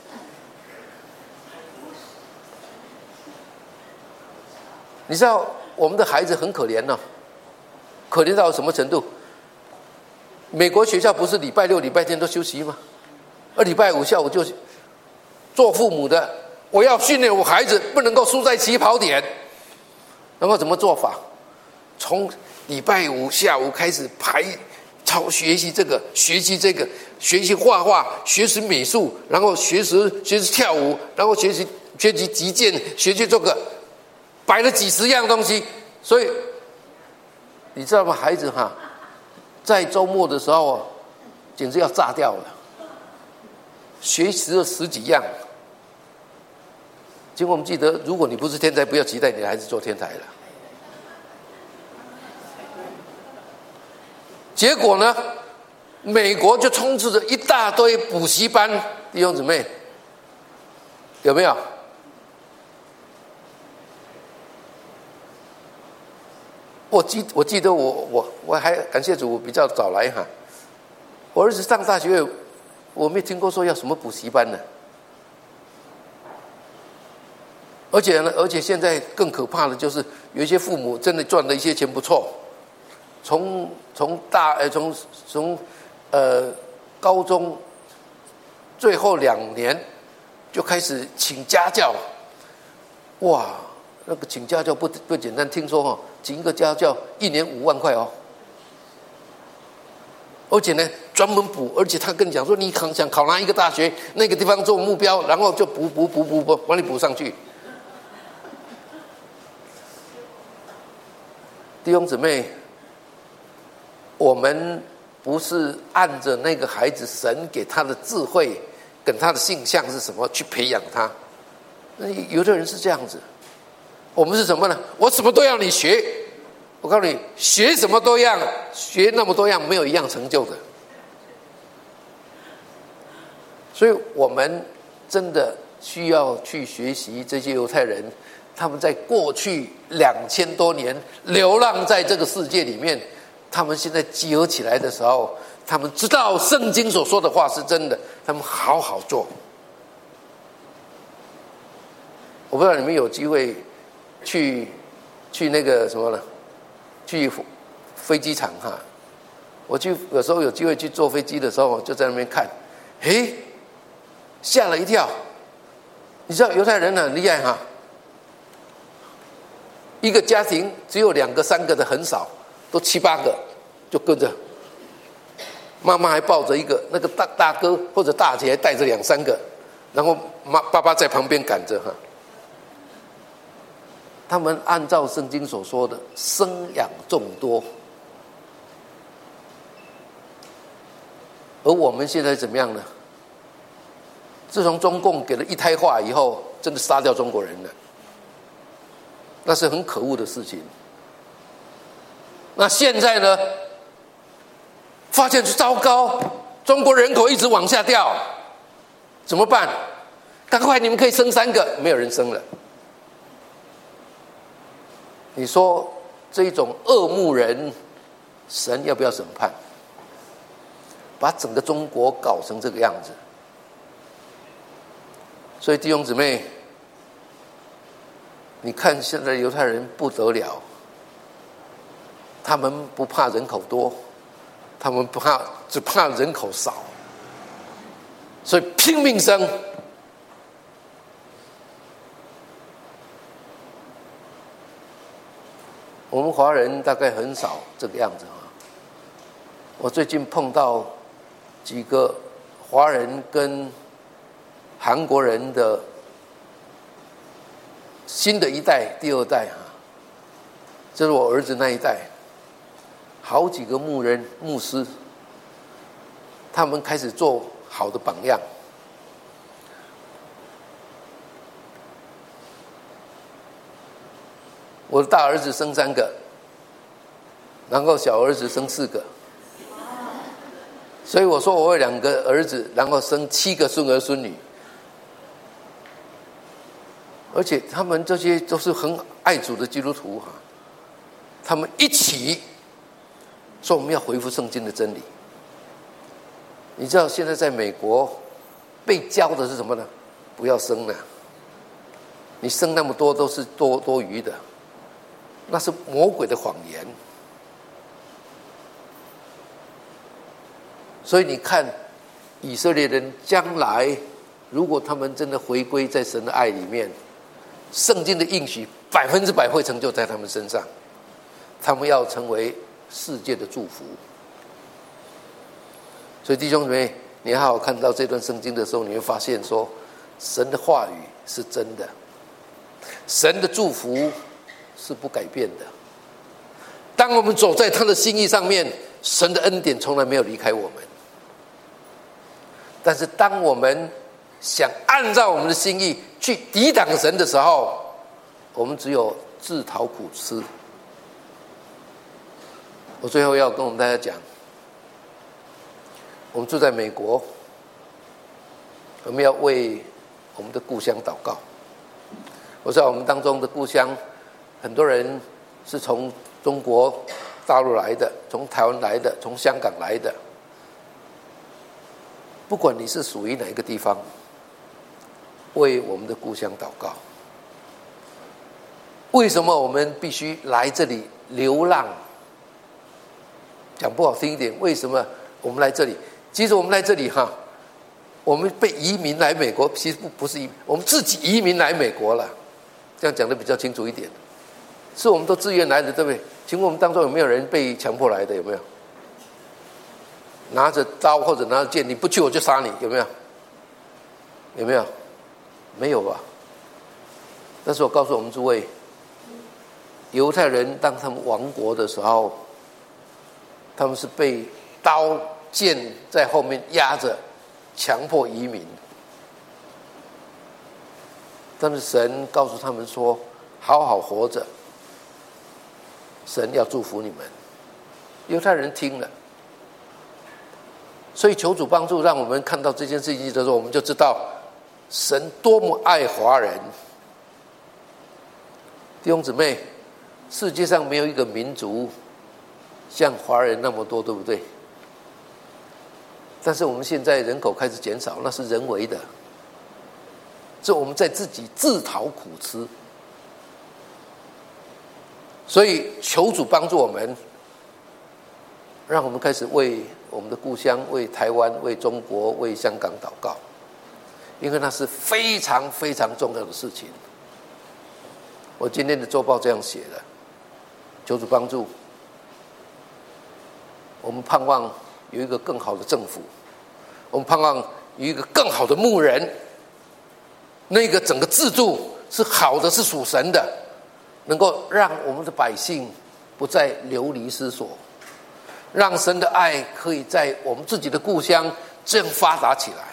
你知道我们的孩子很可怜呢、哦，可怜到什么程度？美国学校不是礼拜六、礼拜天都休息吗？而礼拜五下午就做父母的，我要训练我孩子不能够输在起跑点，然后怎么做法？从礼拜五下午开始排操学习这个，学习这个，学习画画，学习美术，然后学习学习跳舞，然后学习学习击剑，学习这个，摆了几十样东西。所以你知道吗？孩子哈，在周末的时候简直要炸掉了，学习了十几样。结果我们记得，如果你不是天才，不要期待你的孩子做天才了。结果呢，美国就充斥着一大堆补习班，弟兄姊妹，有没有？我记我记得我我我还感谢主，我比较早来哈。我儿子上大学，我没听过说要什么补习班呢。而且呢，而且现在更可怕的就是，有一些父母真的赚了一些钱不错。从从大呃从从呃高中最后两年就开始请家教，哇，那个请家教不不简单，听说哦，请一个家教一年五万块哦，而且呢专门补，而且他跟你讲说，你想考哪一个大学，那个地方做目标，然后就补补补补补，把你补上去。弟兄姊妹，我们不是按着那个孩子神给他的智慧跟他的性向是什么去培养他。有的人是这样子，我们是什么呢？我什么都要你学，我告诉你，学什么都样，学那么多样，没有一样成就的。所以我们真的需要去学习这些犹太人，他们在过去两千多年流浪在这个世界里面，他们现在集合起来的时候，他们知道圣经所说的话是真的，他们好好做。我不知道你们有机会去去那个什么呢？去飞机场哈。我去有时候有机会去坐飞机的时候，就在那边看，嘿，吓了一跳。你知道犹太人很厉害哈，一个家庭只有两个、三个的很少，都七八个就跟着。妈妈还抱着一个，那个大大哥或者大姐还带着两三个，然后妈爸爸在旁边赶着哈。他们按照圣经所说的生养众多，而我们现在怎么样呢？自从中共给了一胎化以后，真的杀掉中国人了，那是很可恶的事情。那现在呢，发现糟糕，中国人口一直往下掉，怎么办？赶快你们可以生三个，没有人生了。你说这种恶牧人，神要不要审判？把整个中国搞成这个样子。所以弟兄姊妹，你看现在犹太人不得了，他们不怕人口多，他们不怕，只怕人口少，所以拼命生。我们华人大概很少这个样子啊。我最近碰到几个华人跟韩国人的新的一代、第二代啊，这是我儿子那一代，好几个牧人、牧师，他们开始做好的榜样。我的大儿子生三个，然后小儿子生四个，所以我说我有两个儿子，然后生七个孙儿孙女，而且他们这些都是很爱主的基督徒哈，他们一起说我们要恢复圣经的真理。你知道现在在美国被教的是什么呢？不要生了，你生那么多都是多多余的。 那是魔鬼的谎言。所以你看，以色列人将来如果他们真的回归在神的爱里面，圣经的应许百分之百会成就在他们身上，他们要成为世界的祝福。所以弟兄姊妹，你好好看到这段圣经的时候，你会发现说，神的话语是真的，神的祝福是不改变的。当我们走在他的心意上面，神的恩典从来没有离开我们。但是当我们想按照我们的心意去抵挡神的时候，我们只有自讨苦吃。我最后要跟我们大家讲，我们住在美国，我们要为我们的故乡祷告。我知道我们当中的故乡，很多人是从中国大陆来的，从台湾来的，从香港来的。不管你是属于哪一个地方，为我们的故乡祷告。为什么我们必须来这里流浪？讲不好听一点，为什么我们来这里？其实我们来这里哈，我们被移民来美国，其实不不是移民，我们自己移民来美国了。这样讲的比较清楚一点，是我们都自愿来的，对不对？请问我们当中有没有人被强迫来的？有没有？拿着刀或者拿着剑，你不去我就杀你，有没有？有没有？没有吧？但是我告诉我们诸位，犹太人当他们亡国的时候，他们是被刀剑在后面压着，强迫移民。但是神告诉他们说，好好活着，神要祝福你们。犹太人听了，所以求主帮助，让我们看到这件事情的时候，我们就知道神多么爱华人。弟兄姊妹，世界上没有一个民族像华人那么多，对不对？但是我们现在人口开始减少，那是人为的，是我们在自己自讨苦吃。所以求主帮助我们，让我们开始为我们的故乡、为台湾、为中国、为香港祷告，因为那是非常非常重要的事情。我今天的周报这样写的，求主帮助我们，盼望有一个更好的政府，我们盼望有一个更好的牧人，那个整个制度是好的，是属神的，能够让我们的百姓不再流离失所，让神的爱可以在我们自己的故乡这样发达起来。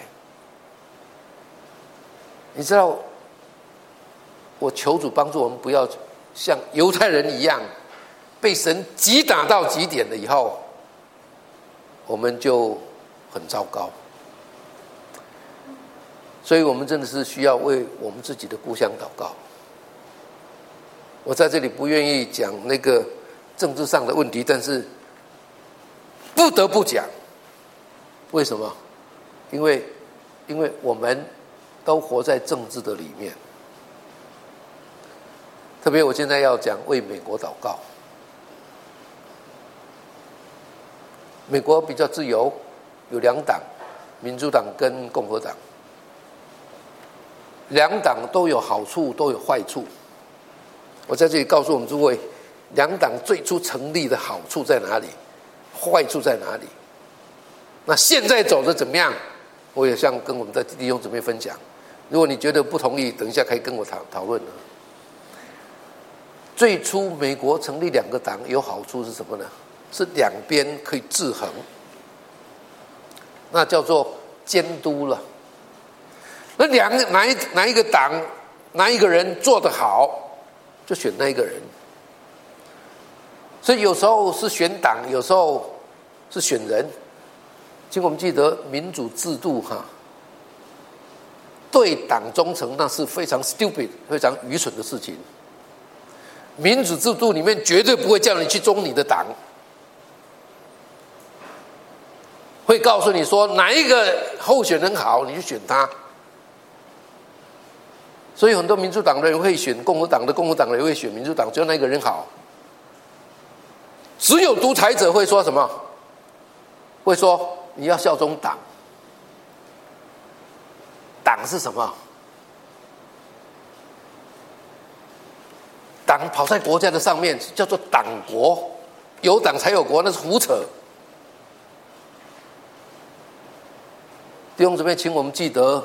你知道，我求主帮助我们，不要像犹太人一样被神击打到极点了以后，我们就很糟糕。所以我们真的是需要为我们自己的故乡祷告。我在这里不愿意讲那个政治上的问题，但是不得不讲。为什么？因为因为我们都活在政治的里面。特别我现在要讲为美国祷告。美国比较自由，有两党，民主党跟共和党，两党都有好处，都有坏处。我在这里告诉我们诸位，两党最初成立的好处在哪里，坏处在哪里？那现在走的怎么样？我也想跟我们的弟兄姊妹分享。如果你觉得不同意，等一下可以跟我讨讨论。最初美国成立两个党有好处是什么呢？是两边可以制衡，那叫做监督了。那两个哪一哪一个党哪一个人做得好，就选那一个人。所以有时候是选党，有时候是选人。请我们记得民主制度哈，对党忠诚那是非常 stupid 非常愚蠢的事情。民主制度里面绝对不会叫你去忠你的党，会告诉你说哪一个候选人好，你就选他。所以很多民主党的人会选共和党的，共和党的人会选民主党，只有那个人好。 只有独裁者会说什么？会说你要效忠党。党是什么？党跑在国家的上面，叫做党国，有党才有国，那是胡扯。弟兄姊妹，请我们记得，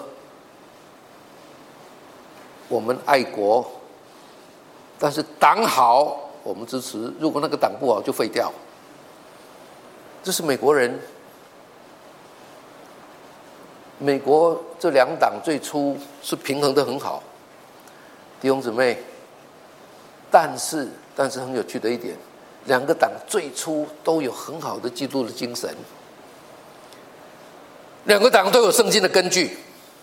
我们爱国，但是党好我们支持，如果那个党不好就废掉。这是美国人，美国这两党最初是平衡的很好，弟兄姊妹，但是但是很有趣的一点，两个党最初都有很好的基督的精神，两个党都有圣经的根据。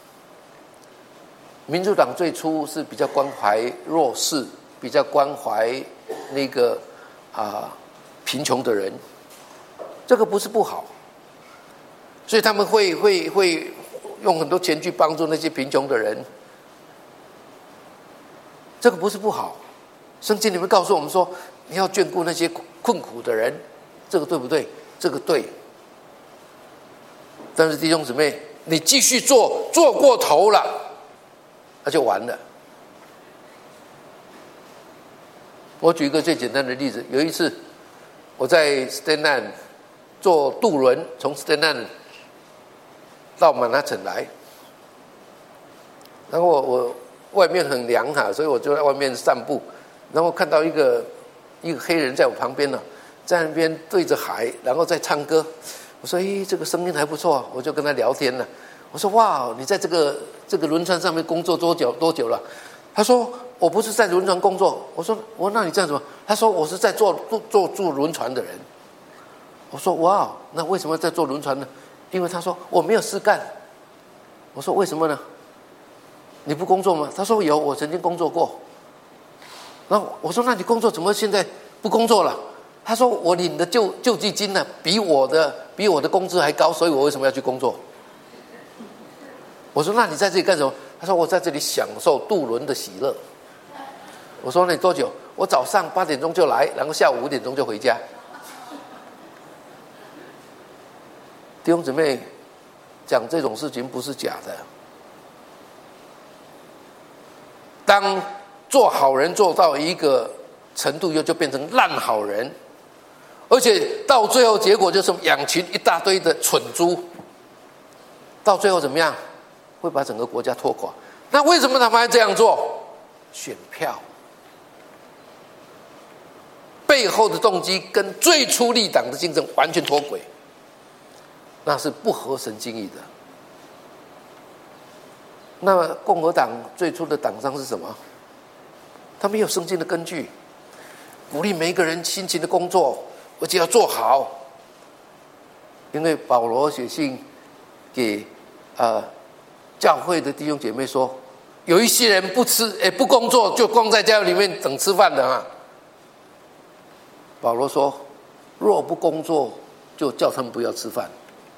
民主党最初是比较关怀弱势，比较关怀那个啊贫穷的人，这个不是不好，所以他们会会会用很多钱去帮助那些贫穷的人，这个不是不好。圣经里面告诉我们说，你要眷顾那些困苦的人，这个对不对？这个对。但是弟兄姊妹，你继续做，做过头了，那就完了。我举一个最简单的例子，有一次我在 Staten 坐渡轮从 Staten 到曼哈顿来，然后我我外面很凉哈，所以我就在外面散步，然后看到一个一个黑人在我旁边呢，在那边对着海，然后在唱歌。我说：“咦，这个声音还不错。”我就跟他聊天了。我说：“哇，你在这个这个轮船上面工作多久多久了？”他说：“我不是在轮船工作。”我说：“我那你这样什么？”他说：“我是在做做做坐轮船的人。”我说：“哇，那为什么在坐轮船呢？”因为他说我没有事干。我说：“为什么呢？你不工作吗？”他说：“有，我曾经工作过。”然后我说：“那你工作怎么现在不工作了？”他说：“我领的救救济金呢、啊，比我的比我的工资还高，所以我为什么要去工作？”我说：“那你在这里干什么？”他说：“我在这里享受渡轮的喜乐。”我说：“那你多久？”我早上八点钟就来，然后下午五点钟就回家。弟兄姊妹，讲这种事情不是假的。当做好人做到一个程度，又就变成烂好人。而且到最后结果就是养群一大堆的蠢猪，到最后怎么样？会把整个国家拖垮。那为什么他们还这样做？选票，背后的动机跟最初立党的竞争完全脱轨，那是不合神心意的。那么共和党最初的党章是什么？他没有圣经的根据，鼓励每一个人辛勤的工作，而且要做好。因为保罗写信给呃教会的弟兄姐妹说，有一些人不吃诶不工作，就光在家里面等吃饭的啊。保罗说，若不工作，就叫他们不要吃饭。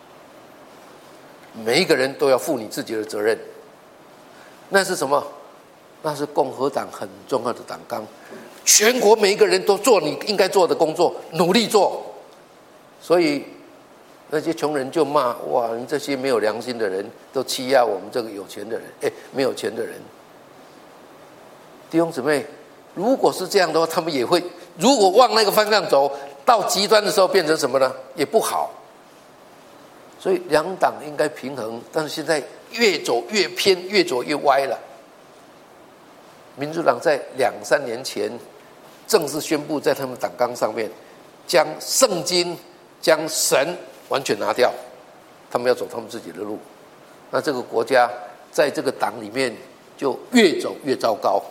每一个人都要负你自己的责任。那是什么？那是共和党很重要的党纲。全国每一个人都做你应该做的工作，努力做。所以那些穷人就骂：哇，你这些没有良心的人都欺压我们这个有钱的人，哎，没有钱的人。弟兄姊妹，如果是这样的话，他们也会，如果往那个方向走，到极端的时候变成什么呢？也不好。所以两党应该平衡，但是现在越走越偏，越走越歪了。民主党在两三年前正式宣布，在他们党纲上面将圣经、将神完全拿掉，他们要走他们自己的路。那这个国家在这个党里面就越走越糟糕。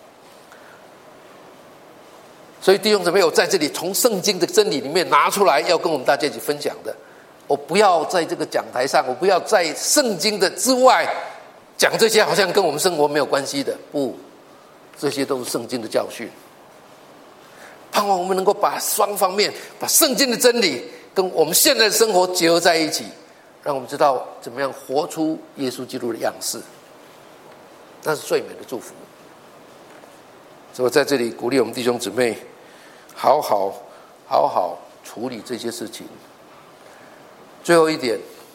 所以弟兄姊妹，我在这里从圣经的真理里面拿出来，要跟我们大家一起分享的。我不要在这个讲台上，我不要在圣经的之外讲这些好像跟我们生活没有关系的，不，这些都是圣经的教训。盼望我们能够把双方面，把圣经的真理跟我们现在的生活结合在一起，让我们知道怎么样活出耶稣基督的样式，那是最美的祝福。所以我在这里鼓励我们弟兄姊妹，好好好好处理这些事情。最后一点，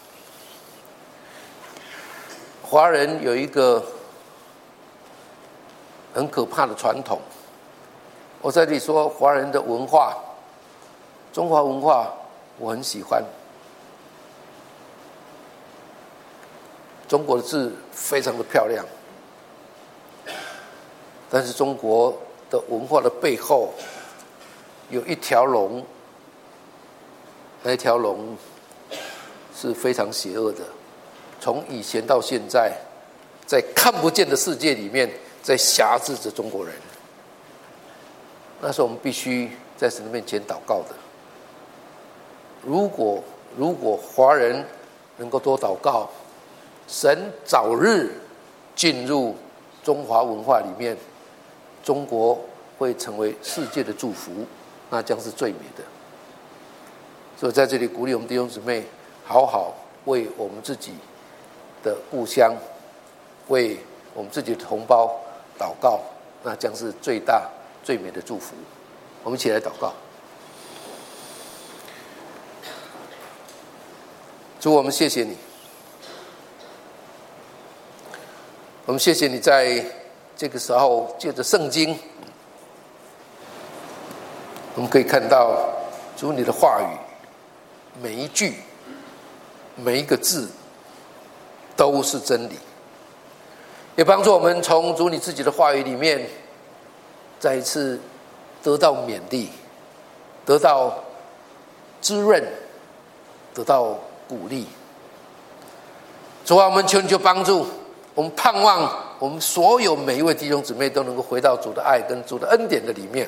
华人有一个很可怕的传统。我在这里说，华人的文化，中华文化，我很喜欢。中国的字非常的漂亮，但是中国的文化的背后有一条龙，那一条龙是非常邪恶的，从以前到现在，在看不见的世界里面，在辖制着中国人。那是我们必须在神的面前祷告的。如果如果华人能够多祷告，神早日进入中华文化里面，中国会成为世界的祝福，那将是最美的。所以在这里鼓励我们弟兄姊妹，好好为我们自己的故乡，为我们自己的同胞祷告，那将是最大最美的祝福。我们一起来祷告。主，我们谢谢你，我们谢谢你在这个时候借着圣经，我们可以看到主你的话语，每一句每一个字都是真理，也帮助我们从主你自己的话语里面再一次得到勉励，得到滋润，得到鼓励。主啊，我们求你就帮助我们，盼望我们所有每一位弟兄姊妹都能够回到主的爱跟主的恩典的里面，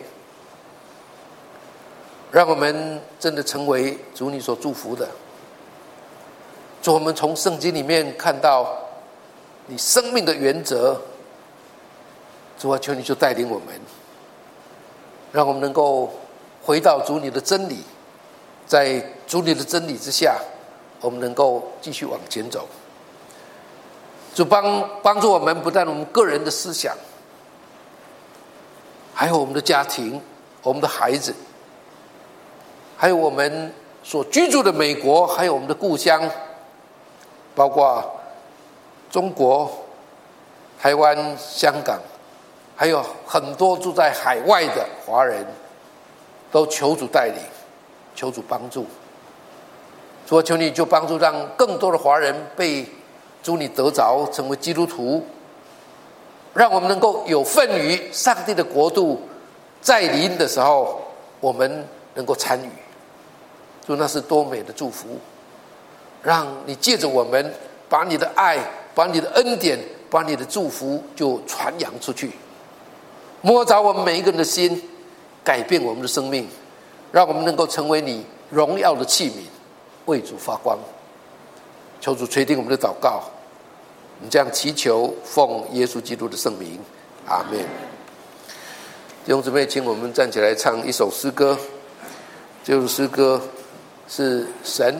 让我们真的成为主你所祝福的。主，我们从圣经里面看到你生命的原则。主啊，求你就带领我们，让我们能够回到主你的真理，在主你的真理之下，我们能够继续往前走。主帮帮助我们，不但我们个人的思想，还有我们的家庭，我们的孩子，还有我们所居住的美国，还有我们的故乡，包括中国、台湾、香港，还有很多住在海外的华人，都求主带领，求主帮助。主啊，求你就帮助，让更多的华人被主你得着，成为基督徒，让我们能够有份于上帝的国度再临的时候，我们能够参与。主，那是多美的祝福！让你借着我们，把你的爱，把你的恩典，把你的祝福就传扬出去，摸着我们每一个人的心，改变我们的生命，让我们能够成为你荣耀的器皿，为主发光。求主垂听我们的祷告，我们这样祈求，奉耶稣基督的圣名，阿们。弟兄姊妹，请我们站起来唱一首诗歌。这首诗歌是神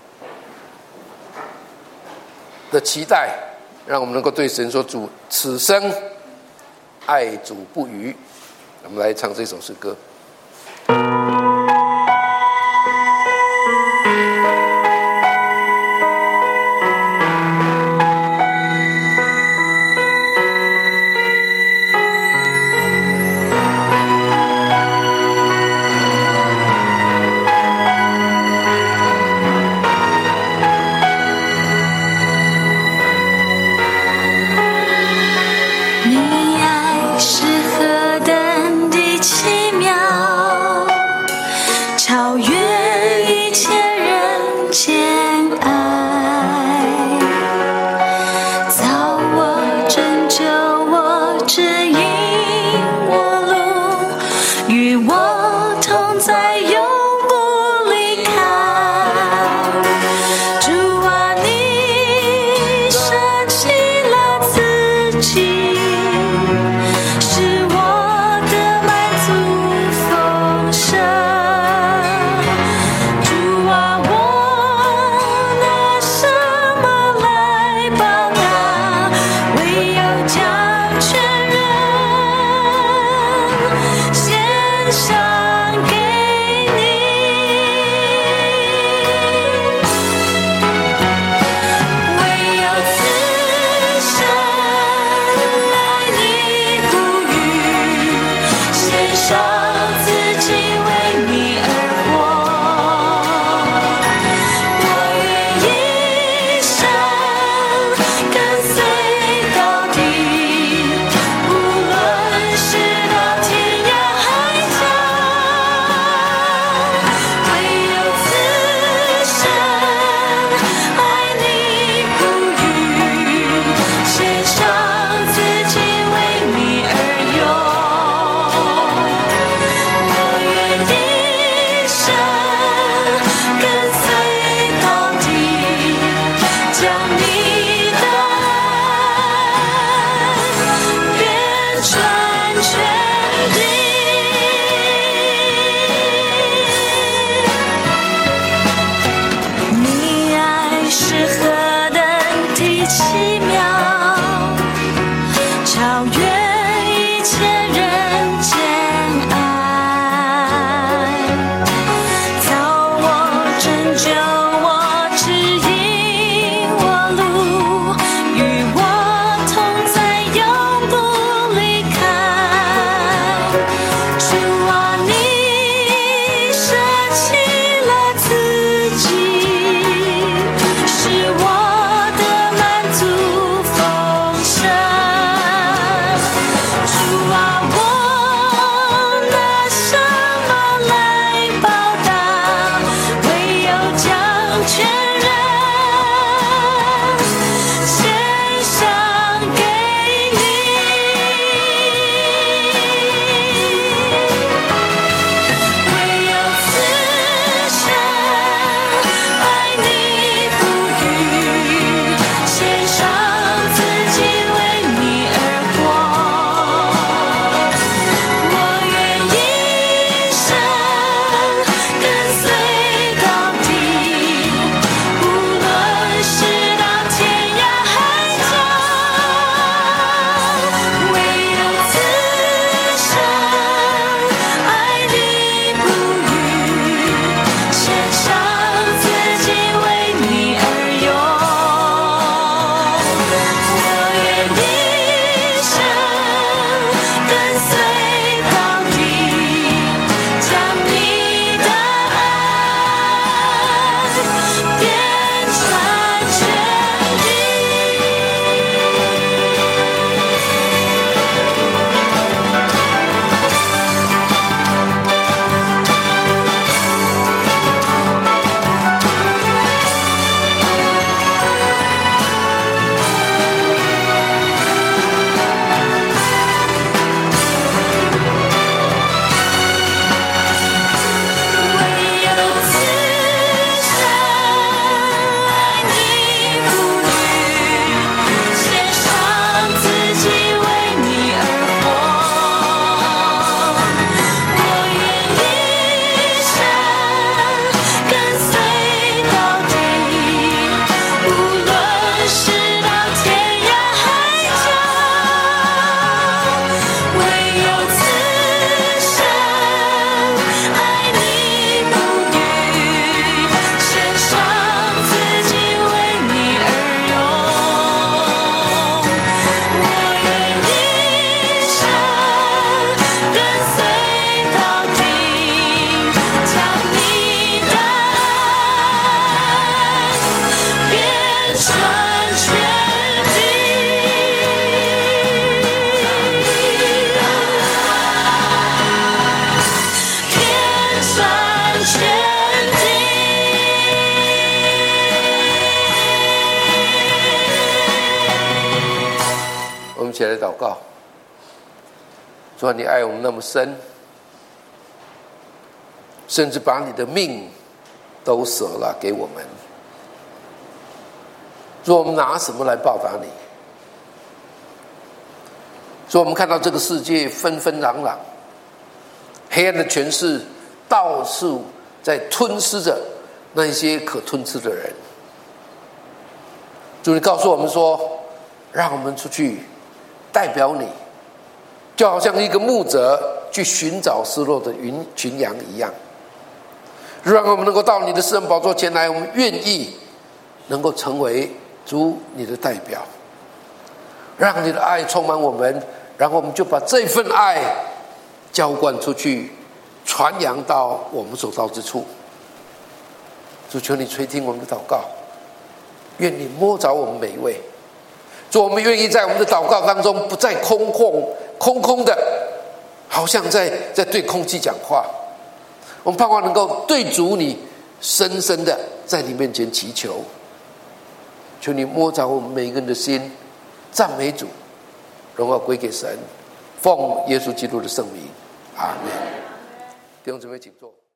的期待，让我们能够对神说：主此生爱主不渝。我们来唱这首诗歌。 将全人献上。 起来祷告。主啊，你爱我们那么深，甚至把你的命都舍了给我们。主，我们拿什么来报答你？主，我们看到这个世界纷纷攘攘，黑暗的权势到处在吞噬着那些可吞吃的人。主，你告诉我们说，让我们出去代表你，就好像一个牧者去寻找失落的云群羊一样。让我们能够到你的施恩宝座前来，我们愿意能够成为主你的代表，让你的爱充满我们，然后我们就把这份爱浇灌出去，传扬到我们所到之处。主，求你垂听我们的祷告，愿你摸着我们每一位。主，我们愿意在我们的祷告当中不再空空空空的，好像在在对空气讲话。我们盼望能够对主你深深的在你面前祈求，求你摸着我们每一个人的心，赞美主，荣耀归给神，奉耶稣基督的圣名，阿们。弟兄姊妹请坐。